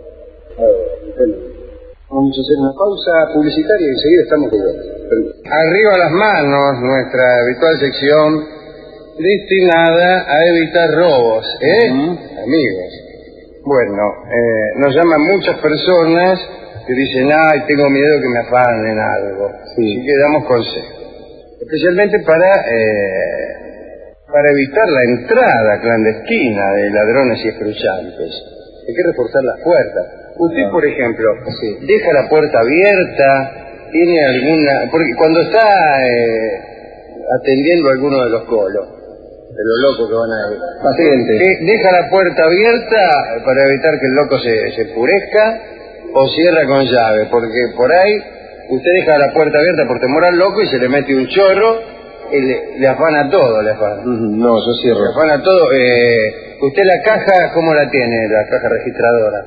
Bueno, vamos a hacer una pausa publicitaria y enseguida estamos de vuelta. Arriba las manos, nuestra habitual sección destinada a evitar robos, ¿eh? Uh-huh. Amigos. Bueno, eh, nos llaman muchas personas que dicen, ay, tengo miedo que me afanen algo. Sí. Así que damos consejos. Especialmente para, eh, para evitar la entrada clandestina de ladrones y escruchantes. Hay que reforzar las puertas. Usted, por ejemplo, sí. deja la puerta abierta, tiene alguna... Porque cuando está eh, atendiendo a alguno de los colos, de los locos que van a ir, paciente, deja la puerta abierta para evitar que el loco se, se enfurezca, o cierra con llave, porque por ahí usted deja la puerta abierta por temor al loco y se le mete un chorro y le, le afana todo, le afana. No, yo cierro. Le afana todo. Eh, ¿Usted la caja, cómo la tiene, la caja registradora?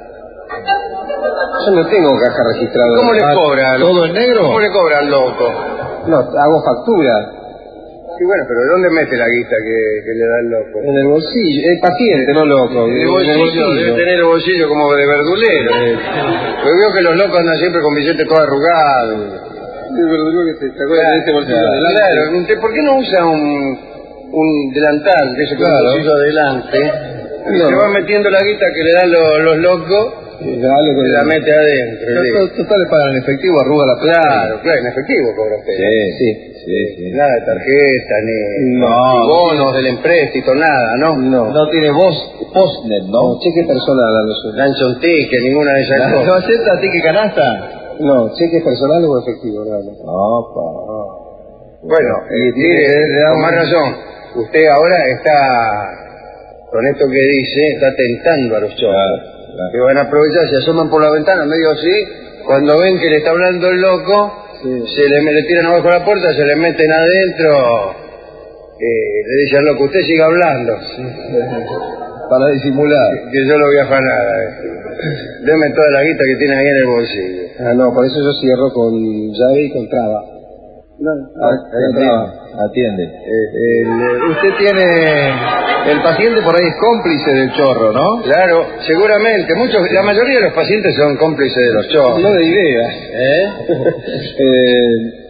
Yo no tengo caja registradora. ¿Cómo le cobra? ¿Todo en negro? ¿Cómo le cobra al loco? No, hago factura. Sí, bueno, pero ¿dónde mete la guita que, que le da el loco? En el bolsillo. El paciente, no loco. En el bolsillo, bolsillo. Debe tener el bolsillo como de verdulero. Eh. Yo veo que los locos andan siempre con billetes todo arrugados. El verdulero que se sacó de este bolsillo claro, adelante. Claro, ¿por qué no usa un, un delantal de ese claro. bolsillo adelante? Y no. se va metiendo la guita que le dan los, los locos. Y la mete adentro. Total le pagan en efectivo, arruga la plata. Claro, claro, en efectivo cobra usted. Sí, sí, sí, sí. Nada de tarjeta, ni, no, ni bonos del empréstito, nada, ¿no? No. No tiene voz, postnet, ¿no? No, cheque personal a los otros. Lancha un ticket, ninguna de esas cosas. ¿No acepta ticket canasta? No, cheque personal o efectivo, nada más. Opa. Bueno, eh, mire, con más razón, usted ahora está, con esto que dice, está tentando a los chorros. Claro. Que van a aprovechar, se asoman por la ventana, medio así, cuando ven que le está hablando el loco, sí. se le, le tiran abajo la puerta, se le meten adentro, eh, le dicen al loco, usted siga hablando. Sí. Para disimular. Que, que yo lo voy a afanar. Eh. Deme toda la guita que tiene ahí en el bolsillo. Ah, no, por eso yo cierro con llave y con traba. No, ah, atiende. Eh, el, usted tiene... El paciente por ahí es cómplice del chorro, ¿no? Claro, seguramente. Muchos, la mayoría de los pacientes son cómplices de los chorros. No de ideas. ¿Eh? eh,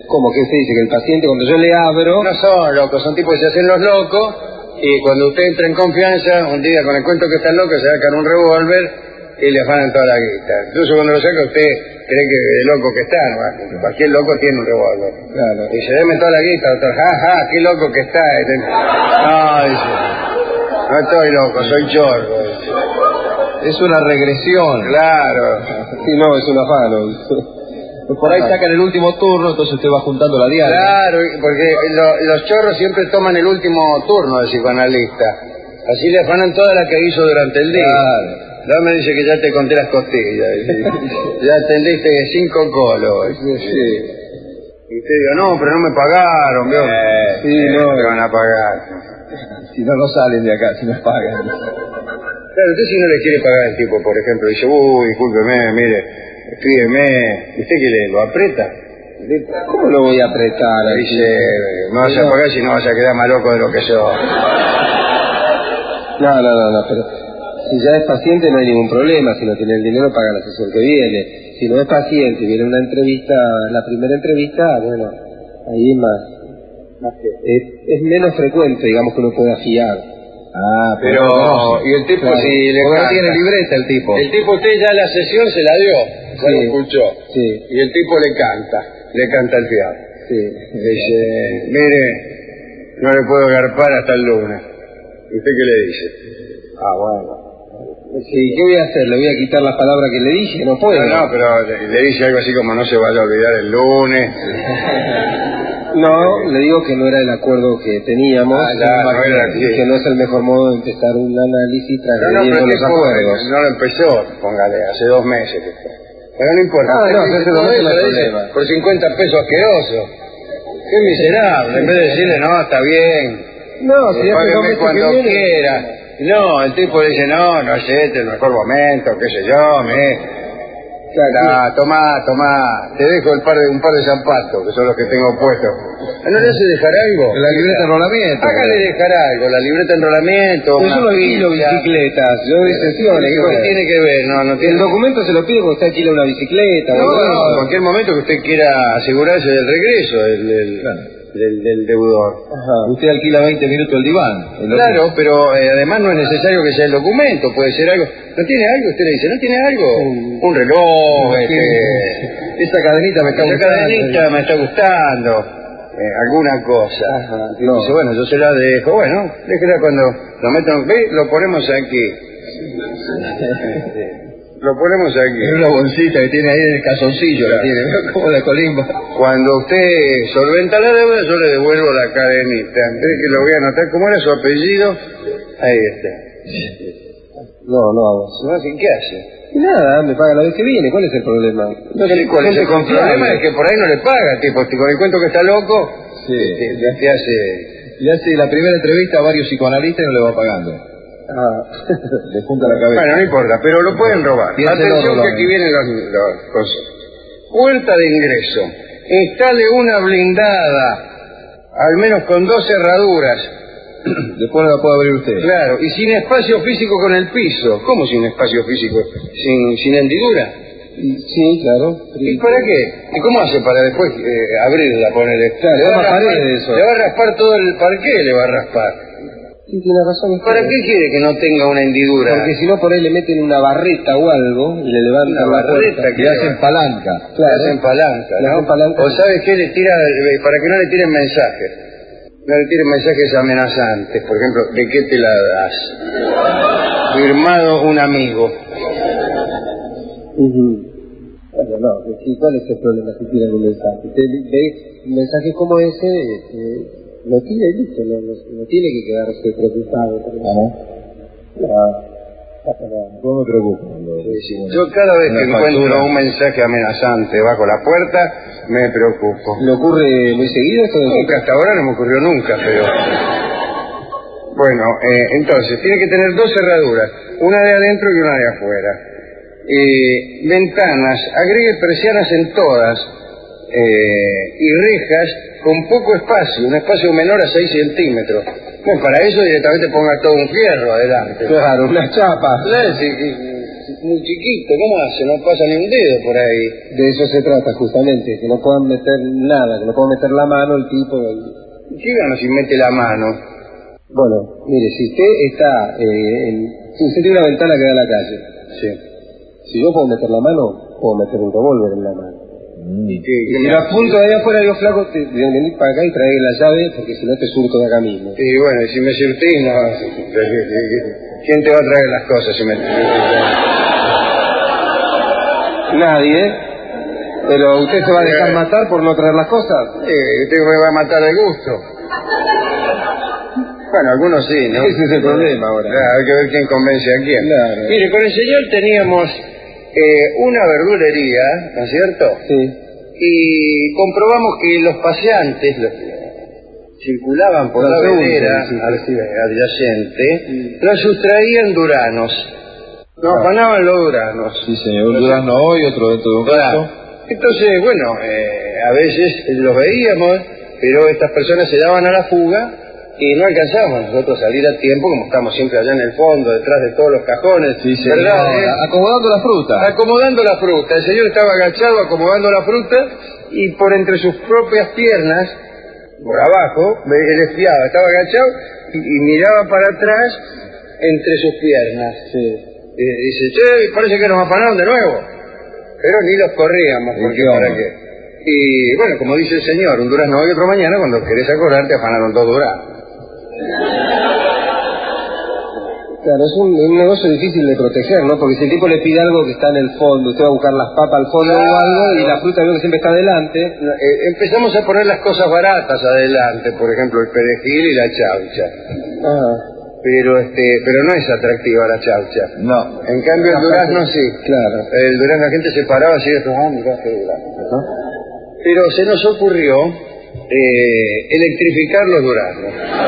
¿Cómo que usted dice? Que el paciente cuando yo le abro... No son locos, son tipos que se hacen los locos, y cuando usted entra en confianza, un día con el cuento que están locos, se sacan un revólver y le afanan toda la guita. Incluso cuando lo saca usted cree que el loco que está, ¿no? Cualquier loco tiene un revólver. Claro. Y se deme toda la guita, doctor. Ja, ja, qué loco que está. No, dice, no estoy loco, soy chorro. Es una regresión. Claro. Sí, no, es un afano. Por ahí sacan el último turno, entonces usted va juntando la diaria. Claro, porque lo, los chorros siempre toman el último turno del psicoanalista. Así le afanan toda la que hizo durante el día. Claro. No me dice que ya te conté las costillas. Ya atendiste cinco colos. Sí. Y usted diga, no, pero no me pagaron, ¿vio? Eh, sí, Eh, no. te van a pagar. Si no, no salen de acá, si no pagan. Claro, usted si no le quiere pagar al tipo, por ejemplo, dice, uy, discúlpeme, mire, escríbeme. ¿Usted qué le lo aprieta? ¿Cómo lo voy a apretar? Dice, me vas a pagar si no vas a quedar más loco de lo que sos. No, no, no, no, pero si ya es paciente no hay ningún problema, si no tiene el dinero paga la sesión que viene. Si no es paciente y viene una entrevista, la primera entrevista, bueno, ahí es más, más que, es, es menos frecuente, digamos, que uno pueda fiar. Ah, Pero, y el tipo Claro. si le Porque no canta. tiene libreta el tipo. El tipo usted ya la sesión se la dio, ya Sí. lo escuchó. Sí. Y el tipo le canta, le canta el fiado. Sí. Dice, mire, no le puedo garpar hasta el lunes. ¿Y usted qué le dice? Ah, bueno. Sí, ¿qué voy a hacer? ¿Le voy a quitar las palabras que le dije? No puedo. No, no, pero le, le dice algo así como no se vaya a olvidar el lunes. No, le digo que no era el acuerdo que teníamos, Ah, ya, no era y así. que no es el mejor modo de empezar un análisis No, no, transgrediendo pero el los tipo acuerdos. no lo empezó, póngale, hace dos meses que está. Pero no importa. Ah, usted no, dice hace todo dos meses eso, no hay le dice, problema. por cincuenta pesos asqueroso. Qué miserable, en vez de decirle, no, está bien. No, si Eh, hace dos págueme meses cuando que viene... quiera. No, el tipo le dice, no, no es este el mejor momento, qué sé yo, me... Claro, No, tomá, tomá, te dejo el par de, un par de zapatos, que son los que tengo puestos. ¿No le hace dejar algo? La libreta de enrolamiento. Hágale dejar algo, la libreta de enrolamiento, Pero yo una no alquilo ficha. bicicletas, yo de sesiones. ¿Qué tiene que ver? No, no El tiene... documento se lo pide cuando usted alquila una bicicleta. No, o algo. no, en cualquier momento que usted quiera asegurarse del regreso del, del, Claro. del, del deudor. Ajá. Usted alquila veinte minutos el diván. el doctor. Claro, pero eh, además no es necesario que sea el documento, puede ser algo. ¿No tiene algo? Usted le dice, ¿no tiene algo? Un- Un reloj, Sí. este... Esa cadenita me está Esa gustando. cadenita me está gustando, eh, alguna cosa. Ajá, Y no. dice, bueno, yo se la dejo. Bueno, déjela cuando lo metan. ¿Ve? Lo ponemos aquí. Lo ponemos aquí. Es una bolsita que tiene ahí en el calzoncillo, la Claro. tiene, ¿no? Como la colimba. Cuando usted solventa la deuda, yo le devuelvo la cadenita. Antes que lo voy a anotar, ¿cómo era su apellido? Ahí está. No, no hago eso. No, ¿sí? ¿Qué hace? Y nada, me paga la vez que viene, ¿cuál es el problema? No sé cuál es el Gente problema, es que por ahí no le paga, tipo, si con el cuento que está loco, Sí. te, te- te hace... Le hace la primera entrevista a varios psicoanalistas y no le va pagando. Ah. Le junta la cabeza. Bueno, no importa, pero lo pueden robar. Piénselo, Atención que Rolando. aquí vienen los, los cosas. Puerta de ingreso. Instale una blindada, al menos con dos cerraduras. Después no la puede abrir usted. Claro, y sin espacio físico con el piso. ¿Cómo sin espacio físico? ¿Sin, sin hendidura? Y- Sí, claro. ¿Y para qué? ¿Y cómo hace para después eh, abrirla, ponerle? Claro, le va, a toma raspar, paredes eso. le va a raspar todo el parqué, le va a raspar. Sí, tiene razón. usted. ¿Para qué quiere que no tenga una hendidura? Porque si no, por ahí le meten una barreta o algo y le levantan Una la barreta puerta. que Le hacen palanca. Le Claro. hacen palanca, Le ¿no? hacen palanca. O sabes qué, le tira, eh, para que no le tiren mensajes. No le tiren mensajes amenazantes. Por ejemplo, ¿de qué te la das? Firmado un amigo. Ujú. Bueno, no, sí, ¿cuál es el problema si tiran un mensaje? Usted ve un mensaje como ese, eh, lo tira y listo, no, no, no tiene que quedarse preocupado. por eso. Ah, ¿no? No, pasa nada. No me preocupo. Yo cada vez Una que encuentro factura. un mensaje amenazante bajo la puerta, me preocupo. ¿Le ocurre muy seguido esto? de- Nunca, hasta ahora no me ocurrió nunca, pero... Bueno, eh, entonces, tiene que tener dos cerraduras, una de adentro y una de afuera. Eh, ventanas, agregue persianas en todas, eh, y rejas con poco espacio, un espacio menor a seis centímetros. Bueno, para eso directamente ponga todo un fierro adelante. Claro, una chapa. Claro, sí, sí, muy chiquito, ¿cómo hace? No pasa ni un dedo por ahí. De eso se trata justamente, que no puedan meter nada, que no puedan meter la mano el tipo. El... ¿Qué gana si mete la mano? Bueno, mire, si usted está, eh, en... si usted tiene una ventana que da a la calle, sí. Si yo puedo meter la mano, puedo meter un revólver en la mano. ¿Y qué, y si lo apunto de allá afuera, digo, flaco, te, vení para acá y trae la llave, porque si no te surto de acá mismo. Y bueno, si me surtís, no... ¿Quién te va a traer las cosas si me... Nadie, ¿eh? Pero usted se va a dejar matar por no traer las cosas. Sí, usted me va a matar de gusto. Bueno, algunos sí, ¿no? Ese es el problema ahora. Claro, hay que ver quién convence a quién. Claro. Mire, con el señor teníamos eh, una verdulería, ¿no es cierto? Sí. Y comprobamos que los paseantes, los que circulaban por la vereda sí, sí, sí. adyacente, sí. los sustraían duranos. Nos ah. afanaban los duranos. Sí, señor, un durazno hoy, otro dentro de un claro. rato. Entonces, bueno, eh, a veces los veíamos, pero estas personas se daban a la fuga y no alcanzábamos nosotros a salir a tiempo, como estamos siempre allá en el fondo, detrás de todos los cajones. Sí, señor. ¿Verdad? Eh? Acomodando la fruta. Acomodando la fruta. El señor estaba agachado acomodando la fruta y por entre sus propias piernas, por abajo, él espiaba, estaba agachado y, y miraba para atrás entre sus piernas. Sí. Y dice, che, parece que nos afanaron de nuevo. Pero ni los corríamos, porque para qué. Y bueno, como dice el señor, un durazno hoy otro mañana, cuando querés acordarte, afanaron dos duraznos. Claro, es un, un negocio difícil de proteger, ¿no? Porque si el tipo le pide algo que está en el fondo, usted va a buscar las papas al fondo claro. o algo, y la fruta veo que siempre está adelante. Eh, empezamos a poner las cosas baratas adelante, por ejemplo, el perejil y la chaucha. Ah. Pero este, pero no es atractiva la chaucha. No. En cambio el durazno sí. Claro. El durazno la gente se paraba así, ah, mirá qué durazno. ¿No? Pero se nos ocurrió eh, electrificar los duraznos.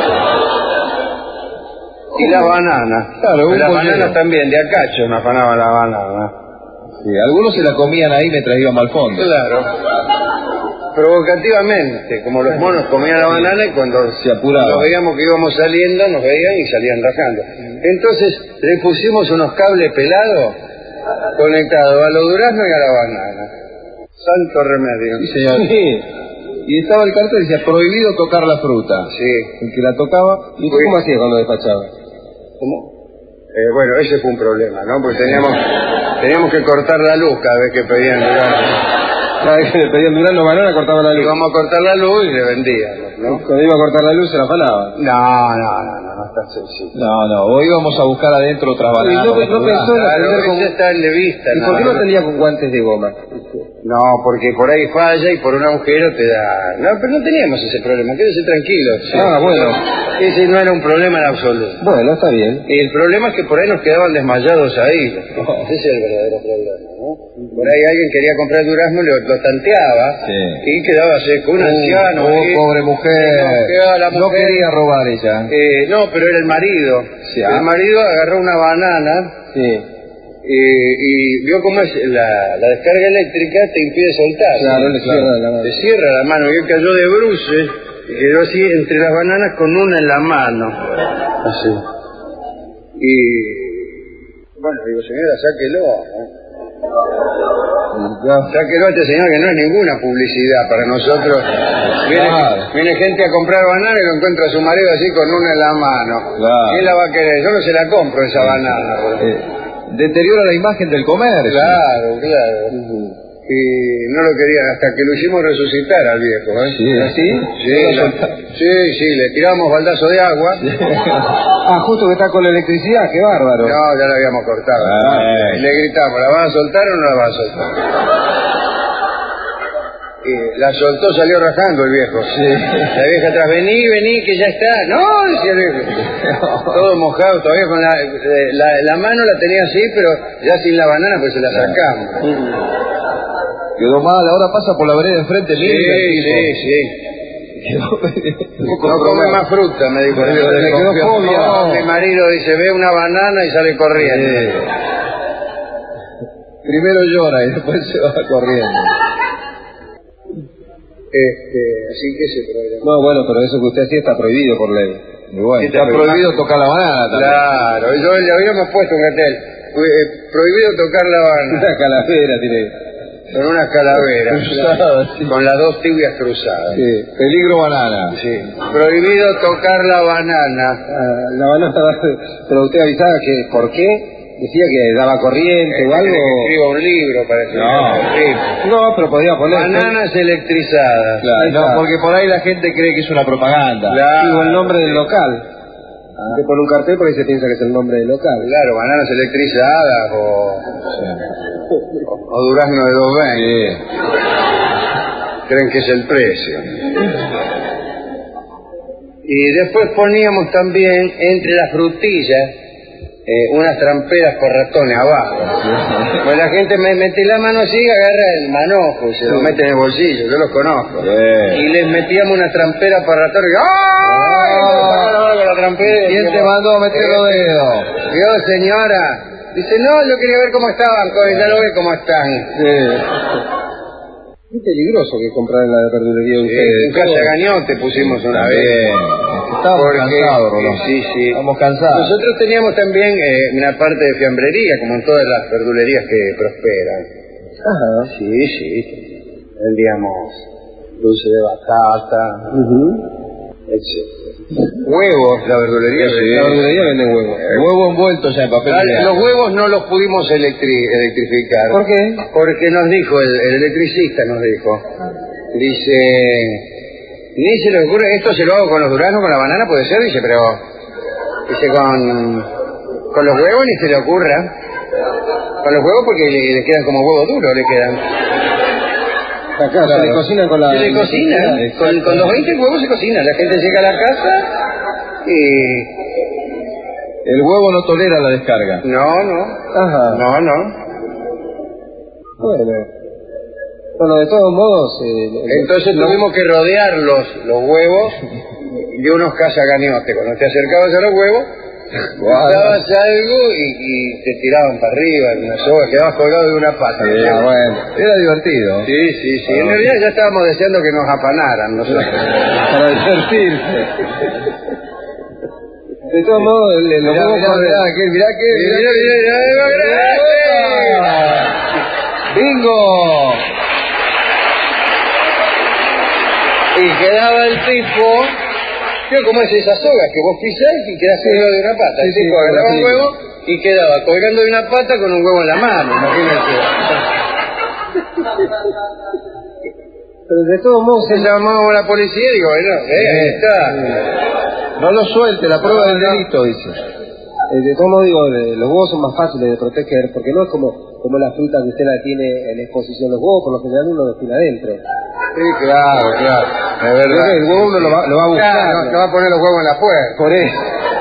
Y las bananas. Claro, las bananas también, de acacho me afanaban la banana. Sí, algunos se la comían ahí mientras íbamos al fondo. Claro. Provocativamente, como los monos comían la banana y cuando se apuraban. Nos veíamos que íbamos saliendo, nos veían y salían rajando. Entonces le pusimos unos cables pelados conectados a los duraznos y a la banana. Santo remedio. Sí, señor. Sí. Y estaba el cartel, decía, prohibido tocar la fruta. Sí. El que la tocaba. ¿Y usted cómo hacía cuando despachaba? ¿Cómo? Eh, bueno, ese fue un problema, ¿no? Porque teníamos, teníamos que cortar la luz cada vez que pedían durazno. Cada vez que le pedían durazno banana, cortaba la luz. Íbamos a cortar la luz y le vendíamos, ¿no? Cuando iba a cortar la luz se la afanaba. No, no, no, no, no está sencillo. No, no, hoy íbamos a buscar adentro otras bananas. No, no pensó en claro, con... está en vista. ¿Y por qué no tenía con guantes de goma? No, porque por ahí falla y por un agujero te da... No, pero no teníamos ese problema, quédese tranquilo. Sí. Ah, bueno. Ese no era un problema en absoluto. Bueno, está bien. Y el problema es que por ahí nos quedaban desmayados ahí. Oh. Ese es el verdadero problema, ¿no? Por ahí alguien quería comprar durazno, lo, lo tanteaba sí. y quedaba seco. Un uh, anciano. Oh, ahí, pobre mujer. No, la mujer. No quería robar ella. Eh, no, pero era el marido. Sí, ah. El marido agarró una banana. Sí. Y, y vio cómo es la, la descarga eléctrica, te impide soltar. Claro, le cierra la mano. Te cierra la mano. Y él cayó de bruces y quedó así entre las bananas con una en la mano. Así. Y bueno, digo, señora, sáquelo. ¿eh? Sáquelo a este señor, que no es ninguna publicidad para nosotros. Viene, claro. viene gente a comprar banana y lo encuentra a su marido así con una en la mano. Claro. ¿Quién la va a querer? Yo no se la compro esa banana. Eh, deteriora la imagen del comercio. Claro, claro. Uh-huh. Y no lo querían hasta que lo hicimos resucitar al viejo, ¿eh? Sí, ¿así? Sí, la, sí, sí, le tiramos baldazo de agua. Ah, justo que está con la electricidad, qué bárbaro. No, ya la habíamos cortado. Ah, y le gritamos, ¿la vas a soltar o no la vas a soltar? Y la soltó, salió rajando el viejo. Sí. La vieja atrás, vení, vení, que ya está. No, decía el viejo. Todo mojado, todavía con la, la, la mano la tenía así, pero ya sin la banana, pues se la sacamos. Quedó mal, ahora pasa por la vereda enfrente. Sí, sí, sí. No come más fruta, me dijo. Le quedó fobia. No, mi marido dice, ve una banana y sale corriendo. Sí. Primero llora y después se va corriendo. Este, así que ese problema. No, bueno, pero eso que usted hacía está prohibido por ley. Y bueno, está prohibido tocar la banana también. Claro, y yo le habíamos puesto un cartel. eh, prohibido tocar la banana. Una calavera tiene. Con una calavera. Cruzada, sí. Con las dos tibias cruzadas. Sí. Peligro banana. Sí. Prohibido tocar la banana. Ah, la banana, pero usted avisaba que, ¿por qué? Decía que daba corriente Eh, o algo. que escriba un libro para que No. No, pero podía poner. Bananas electrizadas. Claro, Ahí no, está. porque por ahí la gente cree que es una propaganda. Claro. Digo el nombre del local. Te pone un cartel porque se piensa que es el nombre del local. Claro, bananas electrizadas o, o, o durazno de dos veinte. Sí. Creen que es el precio. Y después poníamos también entre las frutillas eh, unas tramperas por ratones abajo. Pues la gente me mete la mano así y agarra el manojo y se lo mete en el bolsillo, yo los conozco. Bien. Y les metíamos una trampera por ratones. ¡Ay! Con la trampera. ¿Quién te mandó a meter los dedos? Yo, señora. Dice, no, yo quería ver cómo estaban, pues, ya lo ve cómo están. Es peligroso que comprar en la verdulería de Eh, ustedes. en Casa Gañote pusimos una vez. Bien. Estamos Porque- cansados, Rolón. Sí, sí. Estamos cansados. Nosotros teníamos también eh, una parte de fiambrería, como en todas las verdulerías que prosperan. Ajá. Sí, sí. Vendíamos dulce de batata, Uh etcétera. Huevos, la verdulería. Sí, La verdulería vende huevos. Huevo envuelto ya en papel. Ah, de- Los huevos no los pudimos electri- electrificar. ¿Por qué? Porque nos dijo, el, el electricista nos dijo, dice, ni se le ocurre, esto se lo hago con los duraznos, con la banana, puede ser, dice, pero, dice, con, con los huevos ni se le ocurra. Con los huevos porque le, le quedan como huevos duros, le quedan. Acá Claro. se le cocina con la... Se le cocina, con, con los veinte huevos se cocina, la gente llega a la casa y... El huevo no tolera la descarga. No, no, Ajá. no, no. Bueno. Bueno, de todos modos... Eh, Entonces no- tuvimos que rodear los, los huevos de unos cazaganiotes. Cuando te acercabas a los huevos, dabas algo y, y te tiraban para arriba en una soga, quedabas colgado de una pata. Sí, ¿no? bueno. Era divertido. Sí, sí, sí. En realidad ya estábamos deseando que nos apanaran nosotros. Para divertirse. De todos modos, el- los Mirá, huevos... mirá, con- mirá, que, mirá que... Mirá, mirá, mirá, gracias. ¡Bingo! Y quedaba el tipo, ¿qué como es esa soga que vos pisás y quedás colgado de una pata? El Sí, sí, tipo como la agarraba un película. huevo y quedaba colgando de una pata con un huevo en la mano, imagínate. Pero de todos modos... Se llamamos a la policía y digo, bueno, eh, ahí está. No lo suelte, la prueba del delito, dice. Eh, de todos modos, digo, de- los huevos son más fáciles de proteger, porque no es como, como la fruta que usted la tiene en exposición. Los huevos, por lo general, uno los tiene adentro. Sí, claro, claro. De verdad. El huevo uno lo va, lo va a buscar. Claro, no, no va a poner los huevos en la puerta. Por eso.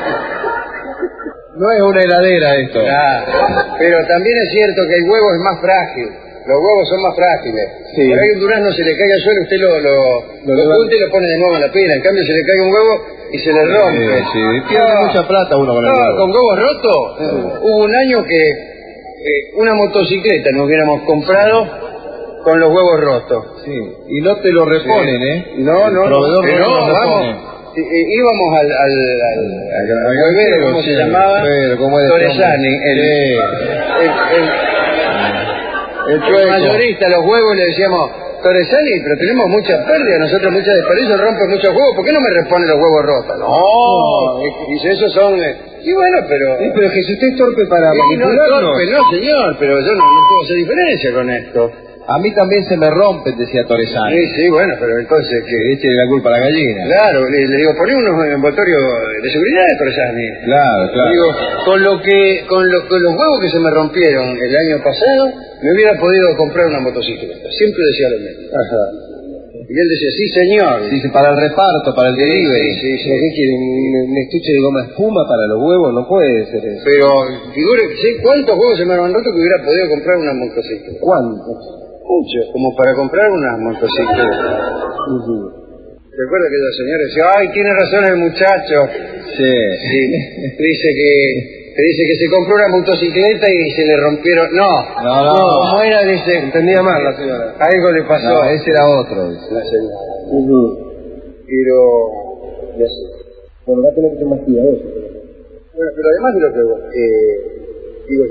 No es una heladera esto. Claro. Pero también es cierto que el huevo es más frágil. Los huevos son más frágiles. Sí. Por ahí un durazno se le cae al suelo, usted lo, lo, Lo lo levanta. junta y lo pone de nuevo en la pila. En cambio, se le cae un huevo y se le rompe. Sí, sí. Pierde No. mucha plata uno con el No, huevo. con huevos rotos. Hubo un año que eh, una motocicleta nos hubiéramos comprado con los huevos rotos. Sí. Y no te lo reponen, ¿eh? No, no, El proveedor no, no, no, lo vamos. repone. Eh, eh, íbamos al, al, al, al, al huevero, ¿cómo sí, se llamaba? pero ¿cómo es? Torresani, el, Sí. el, el, El el chueco. mayorista, los huevos, le decíamos, Torresani, pero tenemos mucha pérdida, nosotros muchas desperdicios, rompe muchos huevos, ¿por qué no me repone los huevos rotos? No, dice, esos son... eh, y bueno, pero... Sí, pero que si usted es torpe para Sí, no, es manipularlo... torpe, no, señor, pero yo no, no puedo hacer diferencia con esto. A mí también se me rompen, decía Torresani. Sí, sí, bueno, pero entonces, Que ¿qué? eche la culpa a la gallina. Claro, le, le digo, poné unos envoltorios de seguridad de Torresani. Claro, claro. Digo, con lo que, con, lo, con los huevos que se me rompieron el año pasado, me hubiera podido comprar una motocicleta. Siempre decía lo mismo. Ajá. Y él decía, sí, señor. Dice, para el reparto, para el delivery. Sí, sí, sí. ¿Pero qué quiere? ¿Un, un estuche de goma espuma para los huevos? No puede ser eso. Pero, figure, ¿sí? ¿Cuántos huevos se me han roto que hubiera podido comprar una motocicleta? ¿Cuántos? Muchos, como para comprar una motocicleta. Ujú. Recuerda que la señora decía, ay, tiene razón el muchacho. Sí. Sí, dice que, te dice que se compró una motocicleta y se le rompieron. No, No, no. ¿Cómo era? Dice, Entendía mal la señora. algo le pasó. No, ese era otro. dice. La señora. Ujú. Pero, ya sé. Bueno, va a tener que ser más cuidadoso. Bueno, pero además de lo que vos, eh, digo yo,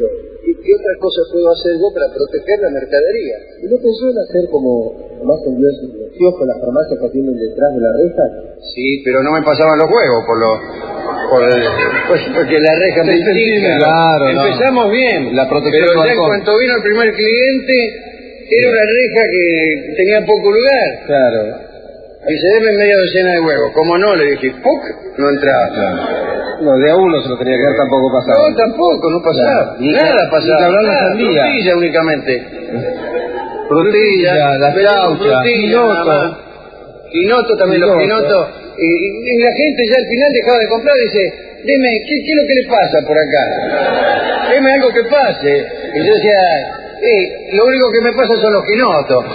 ¿Y qué otras cosas puedo hacer yo para proteger la mercadería? ¿Y no pensó en hacer como más en Dios los kioscos, las farmacias que tienen detrás de la reja? Sí, pero no me pasaban los huevos por lo... Por el, pues, porque la reja me indica. Claro, Empezamos no. bien. La protección pero del ya en balcón. cuanto vino el primer cliente, era una reja que tenía poco lugar. Claro. Y se debe media docena de huevos. Como no, le dije, ¡puc! No entraba. Claro. No, de a uno se lo tenía que dar, tampoco pasaba. No, tampoco, no pasaba. Claro. Ni Nada que- pasaba. ni que hablar la Nada, sandía. frutilla únicamente. Frutilla, la Vendemos flauta, frutilla, nada más. Quinoto también, los Quinoto. quinotos. Y, y- y la gente ya al final dejaba de comprar y dice, dime, ¿qué, ¿qué es lo que le pasa por acá? Dime algo que pase. Y yo decía, eh, lo único que me pasa son los quinotos.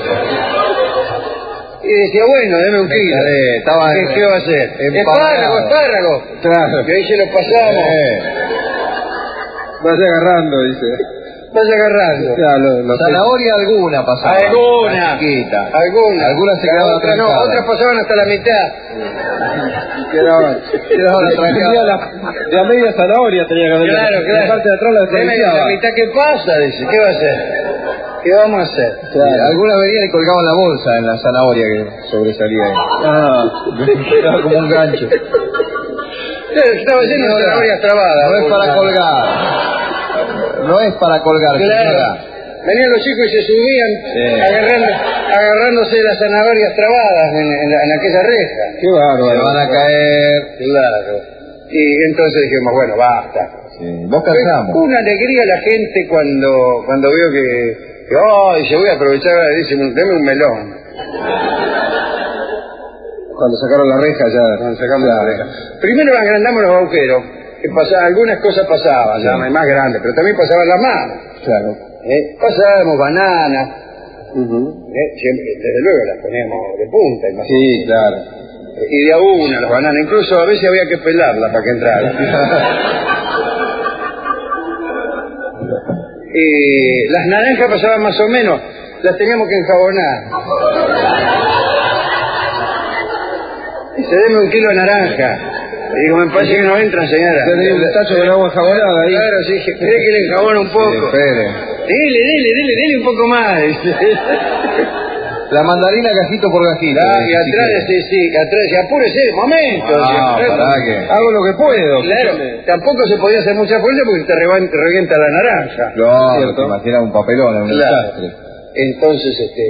Y decía, bueno, deme un kilo. Eh, estaba ¿Qué, en- ¿Qué va a hacer? empanado. Espárrago, espárrago. Claro. Que ahí se lo pasamos. Eh, Vaya agarrando, dice. Vaya agarrando. Claro, lo, lo Zanahoria alguna pasaba. Alguna. Chiquita. Alguna. Algunas se La quedaban otra no, atrancadas. otras pasaban hasta la mitad. quedaban. Quedaban atrancadas. Tenía la, de a media zanahoria tenía que haber. Claro, claro. La parte de atrás la Deme la desperdiciaba. mitad, ¿qué pasa? Dice, ¿qué va a hacer? ¿Qué vamos a hacer? Claro. Algunas venían y colgaban la bolsa en la zanahoria que sobresalía ahí. Ah, Quedaba como un gancho. Claro, estaba lleno de Señora, zanahorias trabadas. No es bolsa. para colgar. No es para colgar, Claro. señora. Venían los chicos y se subían Sí. agarrando, agarrándose de las zanahorias trabadas en, en, la- en aquella reja. qué bárbaro. Se van a caer. Claro. Y entonces dijimos, bueno, basta. Sí. Vos cansamos. Fue una alegría la gente cuando cuando veo que, que ay, se voy a aprovechar, dice, deme un melón. Cuando sacaron la reja ya. Cuando sacamos la reja. Primero agrandamos los agujeros, que pasaba, algunas cosas pasaban, Sí. ya más grandes, pero también pasaban las manos. Claro. ¿eh? Pasábamos bananas, Ujú. ¿eh? Siempre, desde luego las poníamos de punta, imagínate. Sí, claro. Y de a una las bananas, incluso a veces había que pelarlas para que entrara. Y las naranjas pasaban más o menos, las teníamos que enjabonar. Dice, deme un kilo de naranja. Y digo, me parece que no entran, señora. Tenía un tacho con agua enjabonada ahí. Claro, sí, dije, ¿cree que le enjabona un poco? Sí, espere. Dele, dele, dele, dele un poco más. dice. La mandarina gajito por gajito. Ah, y si atrás, quiere. sí, sí, atrás, decía, apúrese, momento. Ah, decía, pará que... Hago lo que puedo. Claro, tampoco se podía hacer mucha fuerza porque te revan- te revienta la naranja. No, ¿Cierto? te imaginas un papelón, un Claro. desastre. Entonces, este...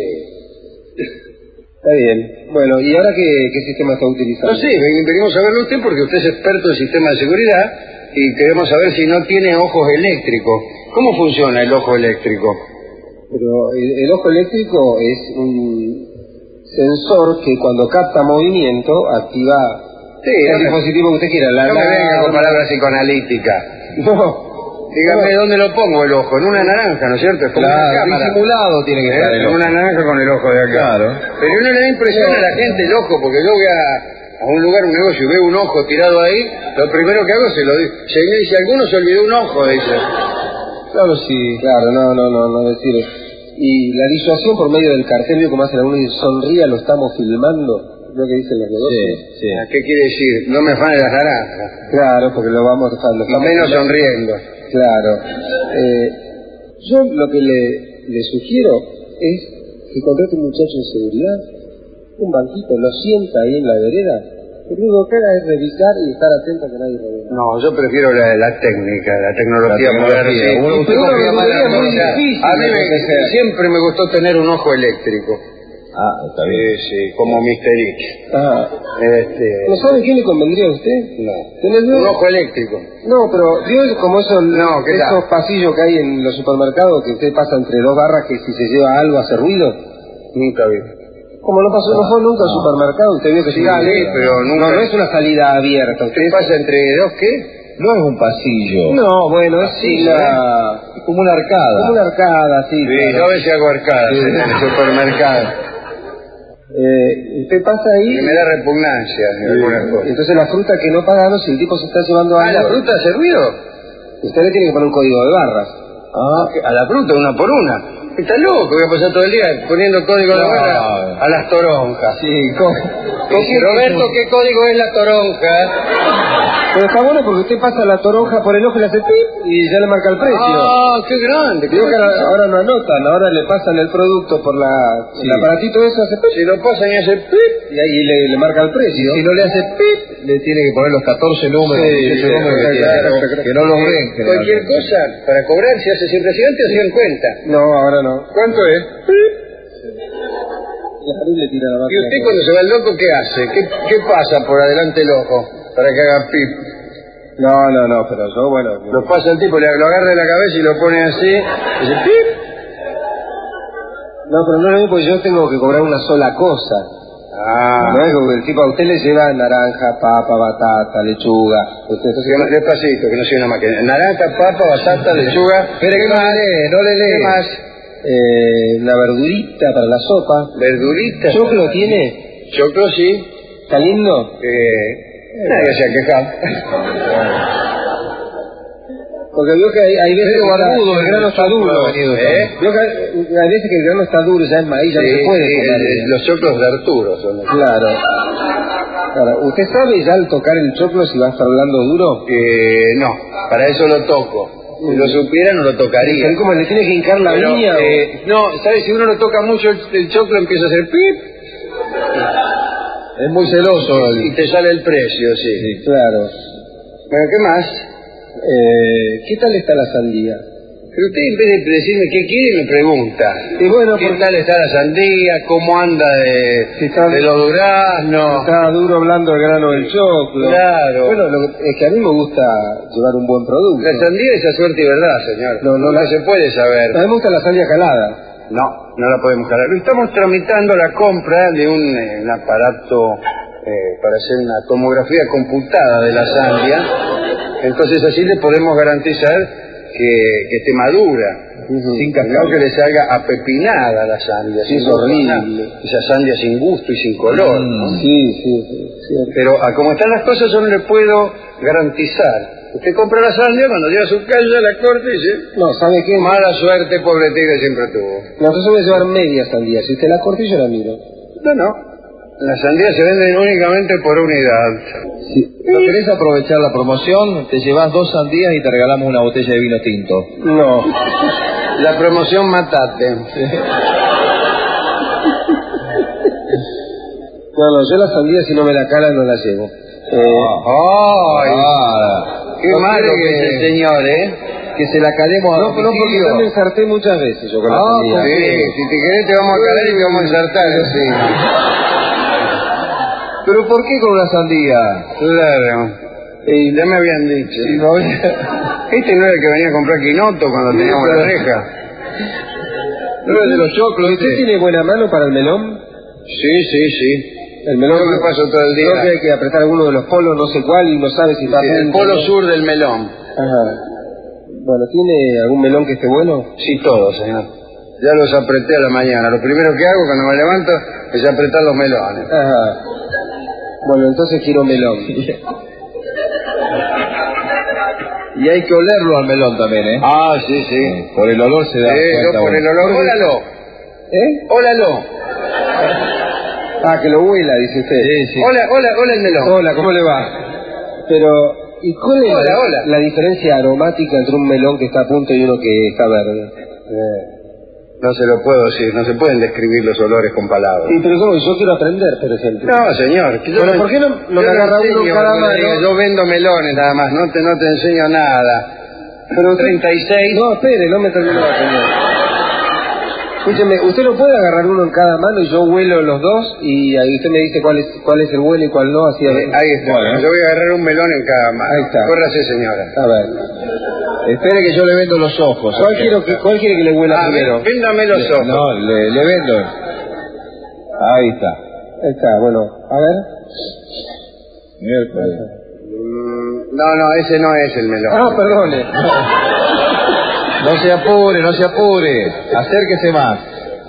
Está bien. Bueno, ¿y ahora qué, qué sistema está utilizando? No sé, ven- venimos a verlo usted porque usted es experto en sistema de seguridad y queremos saber si no tiene ojos eléctricos. ¿Cómo funciona el ojo eléctrico? Pero el, el ojo eléctrico es un sensor que cuando capta movimiento activa Sí, el ahora- dispositivo que usted quiera. La, no me la- venga con palabras psicoanalíticas. No. Dígame dónde lo pongo el ojo, en una naranja, ¿no es cierto? Es como una Claro, cámara. disimulado tiene que ¿Eh? estar el En ojo. una naranja con el ojo de acá. Claro. Pero uno le da impresión a la gente el ojo, porque yo voy a, a un lugar, un negocio, y veo un ojo tirado ahí, lo primero que hago es se lo digo. Señor, dice, alguno se olvidó un ojo, dice. Claro, sí. Claro, no, no, no, no decir. Y la disuasión por medio del cartel, ¿vio cómo hacen algunos? Dice, sonría, lo estamos filmando. Lo que dicen los negocios. Sí, sí. ¿Qué quiere decir? No me afanen las naranjas. Claro, porque lo vamos a lo Y menos sonriendo. Claro. Eh, yo lo que le, le sugiero es que contrate un muchacho de seguridad, un banquito, lo sienta ahí en la vereda, y lo único que haga es revisar y estar atento a que nadie robe. No, yo prefiero la, la técnica, la tecnología La moderna. tecnología. sí. Uno- usted Pero confía una más en la tecnología muy tecnología. difícil. A mí me- de hacer. siempre me gustó tener un ojo eléctrico. Ah, está Sí, bien. sí, como mister X. Ah. Este, ¿No sabe qué le convendría a usted? no. ¿Tenés Un duda? ojo eléctrico. No, pero ¿vio como esos, No, ¿qué tal? esos pasillos que hay en los supermercados que usted pasa entre dos barras que si se lleva algo hace ruido? Nunca vi. Como no pasó, no fue nunca al supermercado, usted vio que Sí, llega sí, alguien. pero nunca- No, no es una salida abierta. Usted ¿Qué pasa entre dos qué? No es un pasillo. No, bueno, es Sí, una... Es como una arcada. como una arcada, sí. Sí, claro. yo a veces hago arcadas Sí. en el supermercado. Eh, usted pasa ahí, Y me da repugnancia en algunas cosas. entonces la fruta que no pagamos, si el tipo se está llevando Ah, algo, ¿la fruta hace ruido? usted le tiene que poner un código de barras. Ah, a la fruta, una por una. Está loco, voy a pasar todo el día poniendo código de No. barra a las toronjas. Sí, ¿cómo? Dice, Roberto, ¿qué código es la toronja? Pero está bueno porque usted pasa la toronja por el ojo y le hace pip y ya le marca el precio. ¡Ah, qué grande! Digo que ahora, ahora no anotan, ahora le pasan el producto por la, Sí. el aparatito eso, hace pip Si lo pasan y hace pip. y ahí le, le marca el precio. Si no le hace pip, le tiene que poner los catorce números, Sí, dieciocho sí, números que, claro, tiene, claro. que no los ven. Cualquier generalmente. cosa, para cobrar, se hace sin presidente o sin cuenta. No, ahora no. ¿Cuánto es? Y le tira la ¿Y usted cuando se va el loco, qué hace? ¿Qué, qué pasa por adelante el ojo para que haga pip? No, no, no, pero yo, bueno... Lo pasa el tipo, le, lo agarra de la cabeza y lo pone así, y dice pip. No, pero no es lo mismo porque yo tengo que cobrar una sola cosa. Ah, No es como el tipo, a usted le lleva naranja, papa, batata, lechuga. Usted, entonces, que no- despacito, que no soy una máquina. Naranja, papa, batata, lechuga. Espere que no le lee, no le ¿Qué lee. más? eh, una verdurita para la sopa. Verduritas. ¿Choclo tiene? Choclo sí. ¿Está lindo? Eh, nadie se ha quejado. Porque veo que hay, hay veces Pero que está- barbudo, el grano está duro. ha venido, ¿eh? Veo que hay, hay veces que el grano está duro, ya es maíz, ya no Sí, se puede sí, comer. el- el- los choclos de Arturo son los. Claro. Claro. ¿Usted sabe ya al tocar el choclo si va a estar blando o duro? Eh, no, para eso lo toco. Si lo supiera no lo tocaría. ¿Sabe cómo le tiene que hincar la Pero, uña? o- eh, no, ¿sabes? Si uno lo toca mucho, el, el choclo empieza a hacer pip Es muy celoso. el- y te sale el precio, sí. Claro. Bueno, ¿qué más? Eh, ¿Qué tal está la sandía? Pero usted en vez de decirme qué quiere, me pregunta. Y bueno, ¿Qué porque tal está la sandía? ¿Cómo anda de, Si está- de los duraznos? está duro blando el grano del choclo. Claro. Bueno, lo que- es que a mí me gusta llevar un buen producto. La sandía es a suerte y verdad, señor. No, no Nunca la- se puede saber. A mí me gusta la sandía calada. No, no la podemos jalar. Estamos tramitando la compra de un, eh, un aparato eh, para hacer una tomografía computada de la sandia. Entonces así le podemos garantizar que, que esté madura. Sin cascar, que le salga apepinada la sandia. Sí, sin es horrible. gustar. Esa sandia sin gusto y sin color. ¿no? Sí, sí, sí. sí. Pero a como están las cosas yo no le puedo garantizar. Usted compra la sandia, cuando llega a su casa la corta y dice, No, ¿sabe qué? mala suerte, pobre tigre siempre tuvo. Nosotros voy a llevar media sandía. Si usted la corta, yo la miro. No, no. Las sandías se venden únicamente por unidad. ¿No querés aprovechar la promoción? Te llevas dos sandías y te regalamos una botella de vino tinto. No. La promoción matate. No, no, yo la sandía si no me la calan no la llevo. Eh, ¡Ay! Ah, ¡Qué no malo quiere que es el señor, eh! Que se la calemos a no, no, porque domicilio. ya me ensarté muchas veces yo con la Ah, sandía. Sí, si te querés te vamos a calar y te vamos a ensartar. Sí. ¿Pero por qué con una sandía? Claro. Y ya me habían dicho. Si no- Este no era el que venía a comprar quinoto cuando teníamos la reja. ¿No es de los choclos, ¿Usted este? tiene buena mano para el melón? Sí, sí, sí. El melón Yo me paso todo el día. Creo que hay que apretar alguno de los polos, no sé cuál, y no sabe si está a El punto, polo ¿no? sur del melón. Ajá. Bueno, ¿tiene algún melón que esté bueno? Sí, todo, señor. Ya los apreté a la mañana. Lo primero que hago cuando me levanto es apretar los melones. Ajá. Bueno, entonces quiero melón. Y hay que olerlo al melón también, ¿eh? Ah, sí, sí. Por el olor se da Eh, cuenta yo por uno. el olor. Ólalo, ¿Eh? ólalo. Ah, que lo huela, dice usted. Sí, sí. Hola, hola, hola el melón. Hola, ¿cómo le va? Pero, ¿y cuál es Hola, la, hola. la diferencia aromática entre un melón que está a punto y uno que está verde? Eh, no se lo puedo decir, no se pueden describir los olores con palabras. Sí, pero yo, yo quiero aprender, por ejemplo. No, señor. que yo Bueno, me- ¿por qué no- no yo me agarra enseño, uno en cada porque le digo, mano? Yo vendo melones nada más, no te, no te enseño nada. Pero usted- treinta y seis. No, espere, no me termino de aprender. Escúcheme, usted no puede agarrar uno en cada mano y yo huelo los dos y ahí usted me dice cuál es cuál es el bueno y cuál no, así a ver. Eh, ahí está. Bueno, Yo voy a agarrar un melón en cada mano. Ahí está. Córrase, señora. a ver. Espere que yo le vendo los ojos. ¿Cuál, quiero que, ¿Cuál quiere que le huela Ah, primero? ven- véndame los ojos. No, le, le vendo. Ahí está. Ahí está, bueno, a ver. Miércoles. Mm, No, no, ese no es el melón. Ah, perdone. No se apure, no se apure. Acérquese más.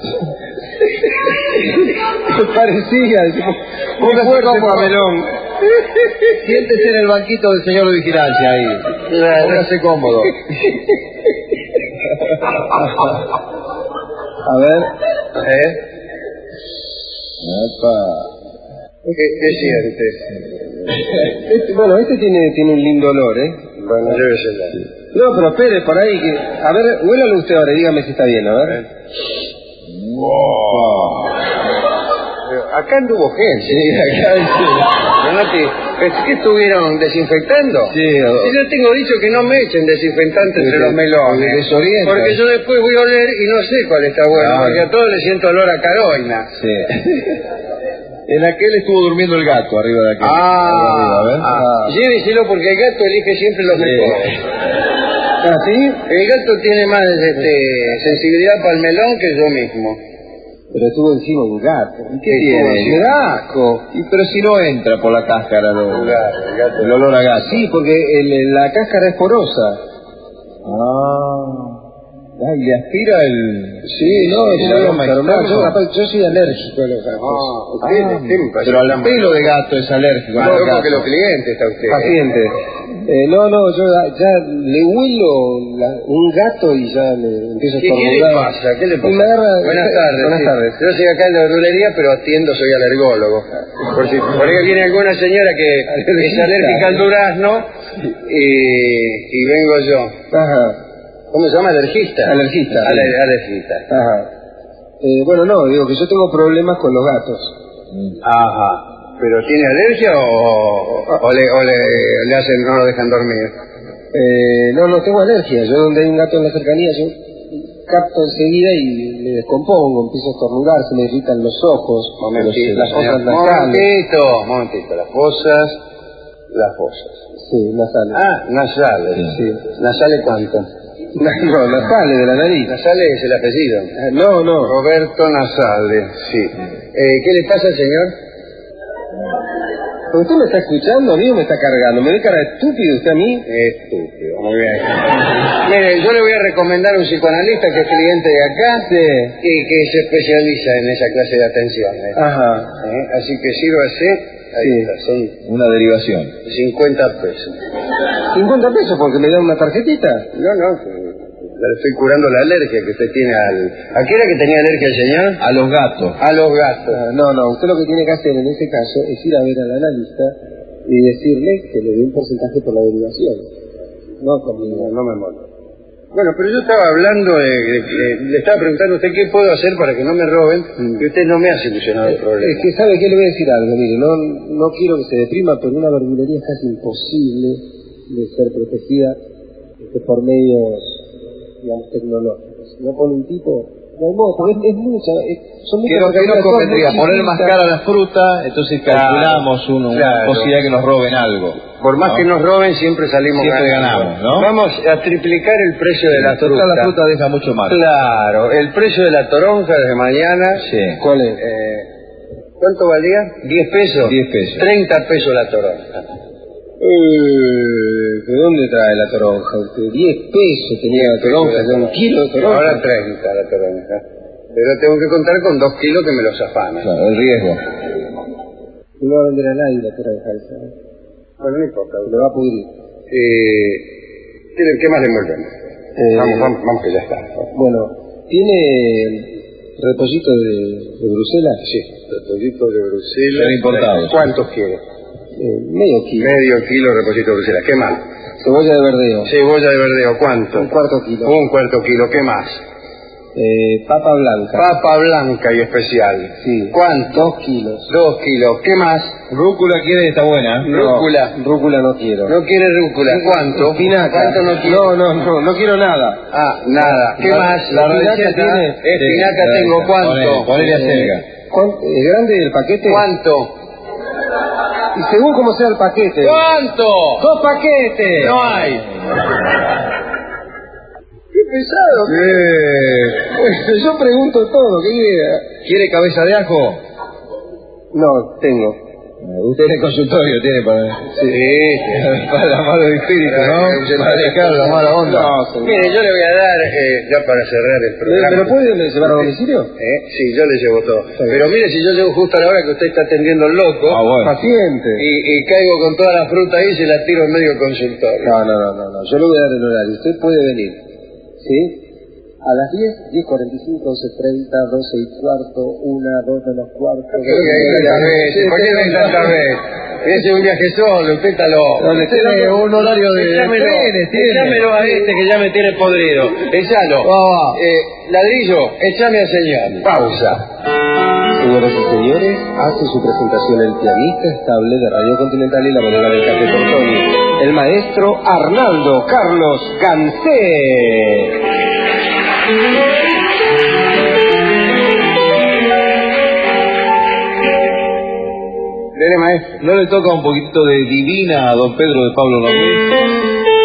Parecía, tipo, muy Póngase fuerte cómodo. para melón. Siéntese en el banquito del señor de vigilancia ahí. Claro. Póngase cómodo. A ver. ¿Eh? Epa. ¿Qué, qué sientes? Este, bueno, este tiene, tiene un lindo olor, ¿eh? Bueno, llévesela. No, pero espere, por ahí que... A ver, huélalo usted ahora y dígame si está bien, a ver. Wow. Acá anduvo gente. Sí, acá Pero no te... ¿Pensé que estuvieron desinfectando? Sí, o... Si yo tengo dicho que no me echen desinfectante entre los melones. Desorienta. Porque yo después voy a oler y no sé cuál está bueno. Ah, porque a todos les siento olor a caroina. Sí. En aquel estuvo durmiendo el gato arriba de aquel. Ah, arriba, a ver. ah. Ah. Lléveselo porque el gato elige siempre los Sí. mejores. ¿Ah, sí? El gato tiene más este, sensibilidad para el melón que yo mismo. Pero estuvo encima un gato. ¿Y qué Sí, tiene? sí. ¡Qué asco! Y, pero si no entra por la cáscara lo- Claro, el gato. el olor a gato. Sí, porque el- la cáscara es porosa. Ah. Ay, le aspira el... Sí, no, el yo, aroma pero no, externo. yo, capaz- yo soy alérgico a los gatos. Ah, usted Ah, siempre pero al está pelo de gato es alérgico. más no al loco gato. que los clientes está usted. Paciente. Eh, no, no, yo ya, ya le huelo la- un gato y ya me empiezo a ¿Qué, ¿Qué le estornudar. pasa? ¿Qué le Y pasa? me agarra- Buenas tardes. Buenas sí. tardes. Yo soy acá en la verdulería, pero atiendo, soy alergólogo. Por si por ahí viene alguna señora que es alérgica al durazno y, y vengo yo. Ajá, ¿Cómo se llama? ¿Alergista? Alergista. Ale- alergista. ajá. Eh, bueno, no, digo que yo tengo problemas con los gatos. Ajá. ¿Pero tiene alergia o, o, le, o le, le hacen, no lo dejan dormir? Eh, no, no tengo alergia. Yo donde hay un gato en la cercanía, yo capto enseguida y me descompongo, empiezo a estornudar, se me irritan los ojos, Momentito, los- las fosas señor. nasales. Momentito, momentito. Las fosas, las fosas. Sí, nasales. Ah, nasales. Sí. ¿Nasales cuánto? No, nasales de la nariz. Nasales es el apellido. Ah, No, no. Roberto Nasales, sí. Eh, ¿Qué le pasa, señor? ¿Pero usted me está escuchando? A mí me está cargando. ¿Me ve cara de estúpido usted a mí? Estúpido, muy bien. Mire, yo le voy a recomendar a un psicoanalista que es cliente de acá Sí. y que se especializa en esa clase de atenciones. Ajá. ¿Eh? Así que sírvase. Ahí Sí. está, son Una derivación. cincuenta pesos. cincuenta pesos porque me dan una tarjetita. No, no, le estoy curando la alergia que usted tiene al... ¿A qué era que tenía alergia el señor? A los gatos. A los gatos. Ah, no, no. Usted lo que tiene que hacer en ese caso es ir a ver al analista y decirle que le dé un porcentaje por la derivación. No conmigo. No, no me mola. Bueno, pero yo estaba hablando, de, de- de- le estaba preguntando a usted qué puedo hacer para que no me roben, y usted no me ha solucionado el problema. Es que sabe que le voy a decir algo, mire, no, no quiero que se deprima, pero una verdulería es casi imposible de ser protegida este, por medios, digamos, tecnológicos. Si no pone un tipo, no hay modo, porque es, es mucha, es, son muchas ¿Qué no, qué nos mercaderías, todas convendría? muy Poner más chiquitas. cara a la fruta, entonces calculamos una, una claro. posibilidad que nos roben algo. Por más ¿no? que nos roben, siempre salimos Siempre ganando. ganamos, ¿no? Vamos a triplicar el precio de la Total, fruta. la fruta deja mucho más. Claro, el precio de la toronja desde mañana. Sí. ¿Cuál es? Eh, ¿Cuánto valía? ¿diez pesos? diez pesos. treinta pesos la toronja. Eh, ¿De dónde trae la toronja usted? diez pesos tenía la toronja, ya un kilo de toronja. Ahora treinta la toronja. Pero tengo que contar con dos kilos que me los afanan. Claro, el riesgo. Me lo va a vender al aire la toronja esa, ¿eh? Bueno, no importa. Me va a pudrir. Eh, ¿qué- ¿Qué más le envolvemos? Eh, vamos, vamos, vamos que ya está. Bueno, ¿tiene repollito de, de Bruselas? Sí, repollito de Bruselas. Son importados. ¿Cuántos quiere? Eh, medio kilo. Medio kilo de repollito de Bruselas. ¿Qué más? Cebolla de verdeo. Cebolla de verdeo. ¿Cuánto? Un cuarto kilo. Un cuarto kilo. ¿Qué más? Eh, papa blanca. Papa blanca y especial. Sí. ¿Cuánto? Dos kilos. Dos kilos. ¿Qué más? Rúcula quiere, está buena. No, Rúcula. Rúcula no quiero. No quiere rúcula. ¿Cuánto? Espinaca. ¿Cuánto no quiere? No, no, no, no quiero nada. Ah, nada. ¿Qué La- más? la espinaca tiene- Espinaca Sí, tengo. ponele, ¿Cuánto? ponele Eh, acelga. ¿cuánto- ¿Es grande el paquete? ¿Cuánto? Y según como sea el paquete. ¿Cuánto? ¡Dos paquetes! No hay. ¡Qué pesado! Pues yo pregunto todo, ¿qué idea? ¿Quiere cabeza de ajo? No, tengo. Usted en el consultorio tiene para, Sí, sí. para la mala espíritu, ¿no? Para dejar la mala onda. No, señor. Mire, yo le voy a dar, eh, ya para cerrar el ¿Me, programa. me lo puede llevar a domicilio? ¿Eh? Sí, yo le llevo todo. Está bien. Pero mire, si yo llego justo a la hora que usted está atendiendo al loco, Ah, bueno. Paciente. y, y caigo con toda la fruta ahí y se la tiro en medio consultorio. No, no, no, no, no. Yo le voy a dar el horario. Usted puede venir. ¿Sí? A las diez, diez cuarenta y cinco, once treinta, doce y cuarto, una, dos menos cuarto. ¿Por qué hay tantas veces? ¿Por qué no hay tantas veces? Ese es un viaje solo, usted está loco. No, le tiene un horario de Echámelo, trenes, tiene. echámelo a este que ya me tiene podrido. Echalo. Ah. Eh, ladrillo, échame al señor. Pausa. Señoras y señores, hace su presentación el pianista estable de Radio Continental y la bodega del Café Tortoni, el maestro Arnaldo Carlos Cancé. Dele, maestro. ¿No le toca un poquitito de Divina a don Pedro de Pablo Ramírez?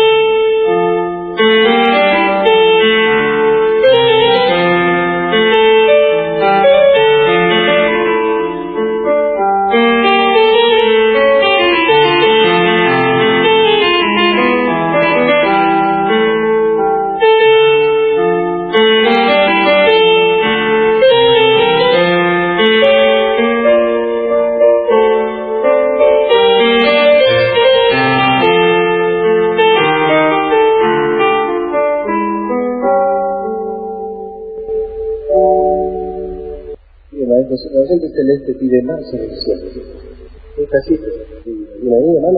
La gente celeste pide más selección. Esta cita, ¿una niña, mano?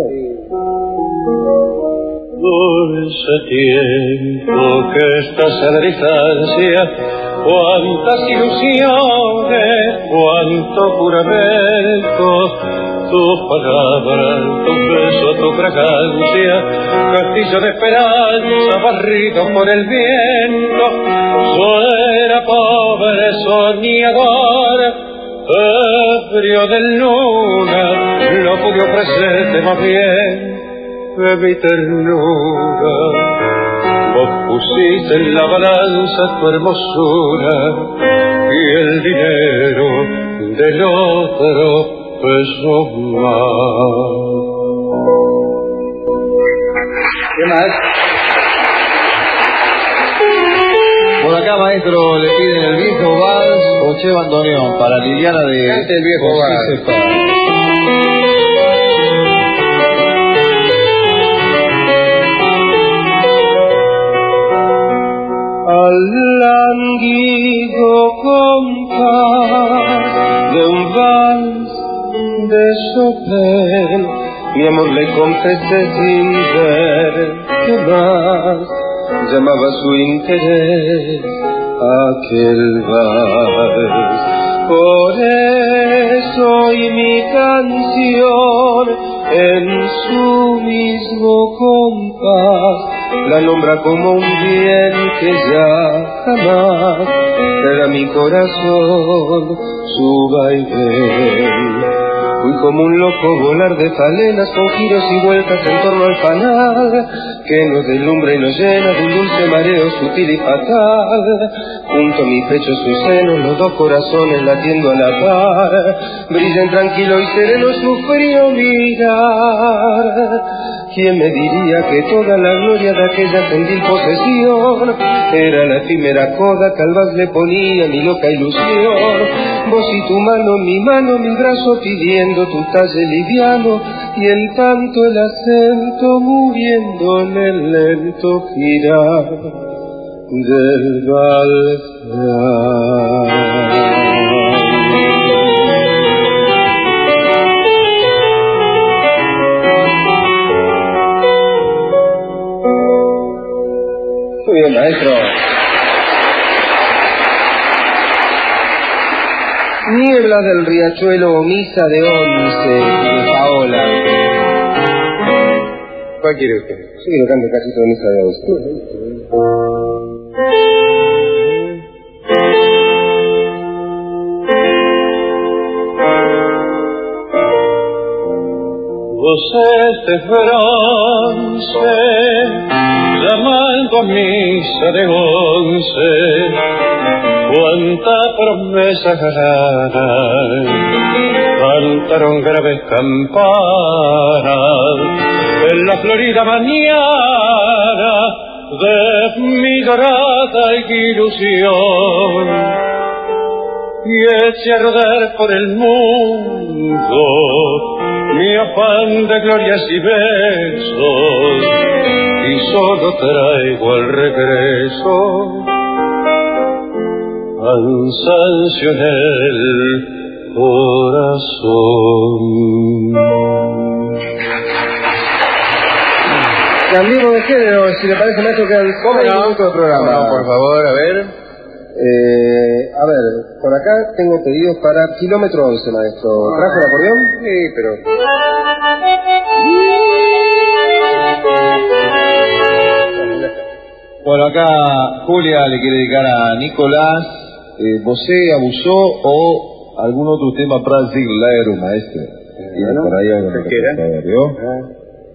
Dulce tiempo que estás a la distancia, cuántas ilusiones, cuánto juramento, tus palabras, tus besos, tu fragancia, castillo de esperanza barrido por el viento. Suena pobre soñador, ebrio de luna, no pude ofrecerte más bien de mi ternura. Vos pusiste en la balanza tu hermosura y el dinero del otro pesó más. ¿Qué más? Por acá, maestro, le piden el viejo vals o Che Bandoneón para Liliana de... Cante el viejo José vals. Cepeda. Al languido compás de un vals de Chopin, mi amor le confesé sin ver que más llamaba su interés aquel vals. Por eso y mi canción en su mismo compás la nombra como un bien que ya jamás era mi corazón su vaivén. Fui como un loco volar de falenas con giros y vueltas en torno al fanal que nos deslumbra y nos llena de un dulce mareo sutil y fatal. Junto a mi pecho sus senos, los dos corazones latiendo a la par, brillan tranquilo y sereno su frío mirar. ¿Quién me diría que toda la gloria de aquella gentil posesión era la efímera coda que al vals le ponía mi loca ilusión? Vos y tu mano, mi mano, mi brazo pidiendo tu talle liviano y en tanto el acento muriendo en el lento girar del vals. Muy bien, maestro. Niebla del riachuelo, misa de once, de Paola. ¿Cuál quiere usted? Yo quiero cantar casi toda misa de once. Voces de bronce, llamando a misa de once, cuánta promesa ganada, cantaron graves campanas en la florida mañana de mi dorada ilusión. Y eche a rodar por el mundo mi afán de glorias y besos, y solo traigo al regreso cansancio en el corazón. Cambiemos de género, si le parece, maestro, que al ¿Cómo seis no? minutos de programa. No, por favor, a ver. Eh, a ver, por acá tengo pedidos para kilómetro once, maestro. ¿Trajo el acordeón? Sí, pero... Bueno, acá Julia le quiere dedicar a Nicolás, eh, Bosé, Abusó o algún otro tema para Ziegler, maestro. Tiene Bueno, por ahí algo ¿qué quiera? para ver, ¿yo? Ah.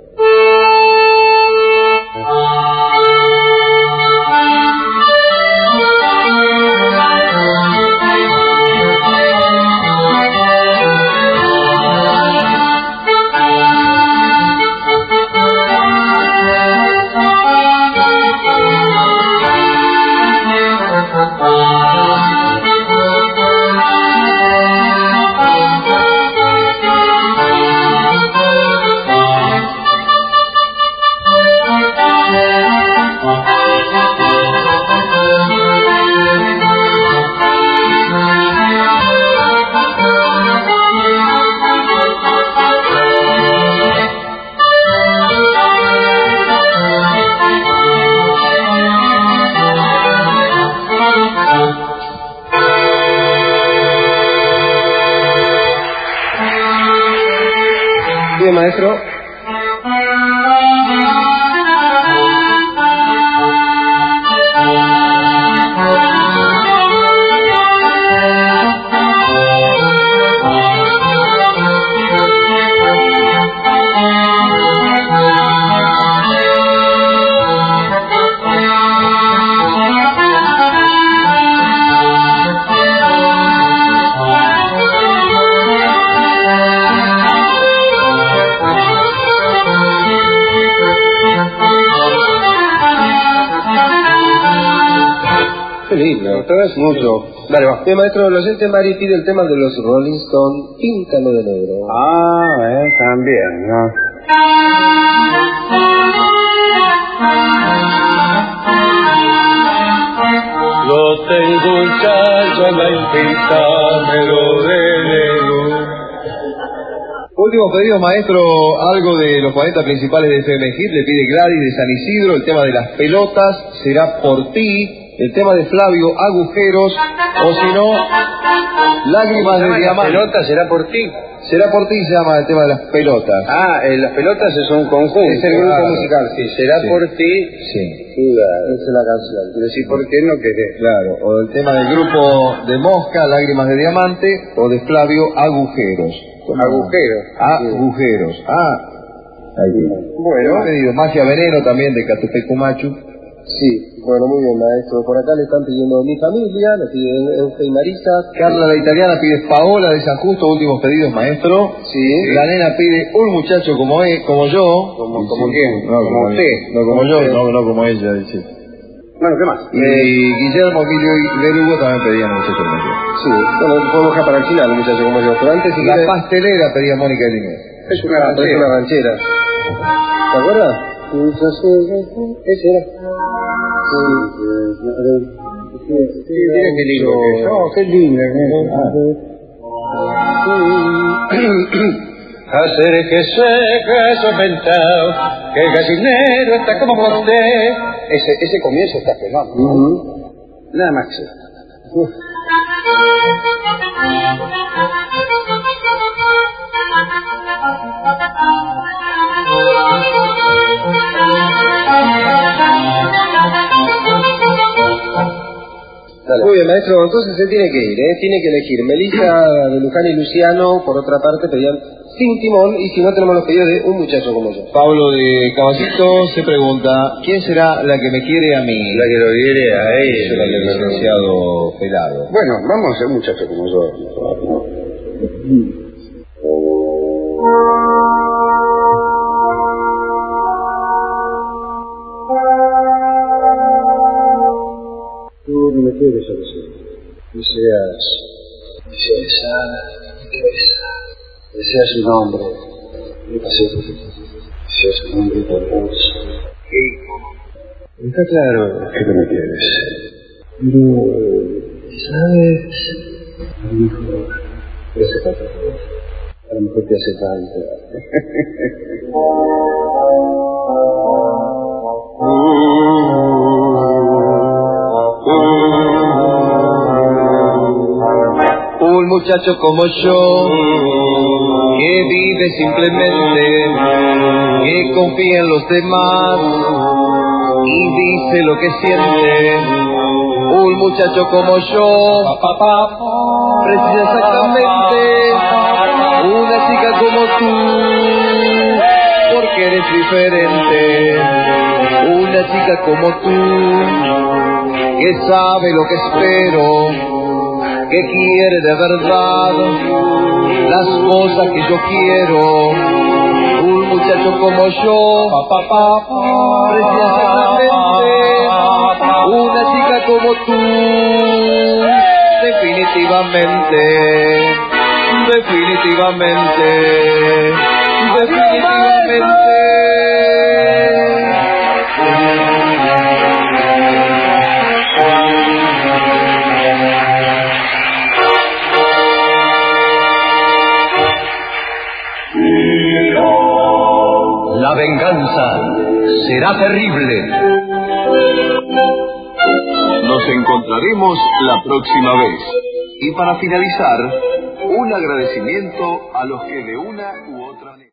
Bien, maestro. Qué lindo, te ves mucho. Dale, va. Bien, maestro, el oyente Mari pide el tema de los Rolling Stones, Píntalo de negro. Ah, eh, también, ¿no? Yo tengo un chacho en la impítamelo de negro. Último pedido, maestro, algo de los cuarenta principales de F M Hit, le pide Gladys de San Isidro, el tema de las pelotas, será por ti, el tema de Flavio, agujeros, o si no, lágrimas de La diamante. pelota será por ti. Será por ti, se llama el tema de las pelotas. Ah, eh, las pelotas es un conjunto. Es el grupo Claro. musical, Sí, será sí. por ti. Sí, Claro. Esa es la canción. Quiero decir, ¿por qué no querés? claro, o el tema del grupo de Mosca, lágrimas de diamante, o de Flavio, agujeros. Agujeros. Agujeros. Ah, ahí tiene. Bueno. Pedido Magia Veneno también de Catupecu Machu. Sí, bueno, muy bien, maestro. Por acá le están pidiendo Mi Familia, le piden Euge y Marisa. Carla la italiana pide Paola de San Justo, últimos pedidos, maestro. Sí. La nena pide un muchacho como él, como yo. ¿Como, Y como sí. quién? No, como usted. No, como yo, no, no como ella, dice. Bueno, ¿qué más? Y Guillermo, Emilio y Berugo también pedían un muchacho como yo. Sí, bueno, podemos dejar para el final, muchacho, como yo. Pero antes, si La quiere... pastelera pedía Mónica Elías. Es una Ah, pero es ranchera. una ranchera. ¿Te acuerdas? Ese era. Sí, mira qué lindo que es. Oh, qué lindo. Acérquese que eso mentado, que el gallinero está como usted. Ese, ese comienzo está pegado. Ujú. Nada más que eso. Dale. Muy bien, maestro, entonces se tiene que ir, ¿eh? Tiene que elegir. Melissa de Luján y Luciano, por otra parte, pedían Sin Timón, y si no, tenemos los pedidos de Un Muchacho como yo. Pablo de Caballito se pregunta, ¿quién será la que me quiere a mí? La que lo diere a él. El licenciado Pelado. Bueno, vamos a ser muchachos como yo. Tú no me quieres a decir. Deseas. Deseas a mi cabeza. Deseas un hombre. Me pasé por ti. Deseas un hombre por vos. ¿Qué? Está claro que no me quieres. Pero ¿Sabes? A lo mejor te hace falta. A lo mejor te hace falta. Un muchacho como yo, que vive simplemente, que confía en los demás y dice lo que siente. Un muchacho como yo, precisa exactamente una chica como tú, porque eres diferente. Una chica como tú, que sabe lo que espero, que quiere de verdad las cosas que yo quiero. Un muchacho como yo, precisamente una chica como tú, definitivamente, definitivamente, definitivamente. La venganza será terrible. Nos encontraremos la próxima vez. Y para finalizar, un agradecimiento a los que de una u otra manera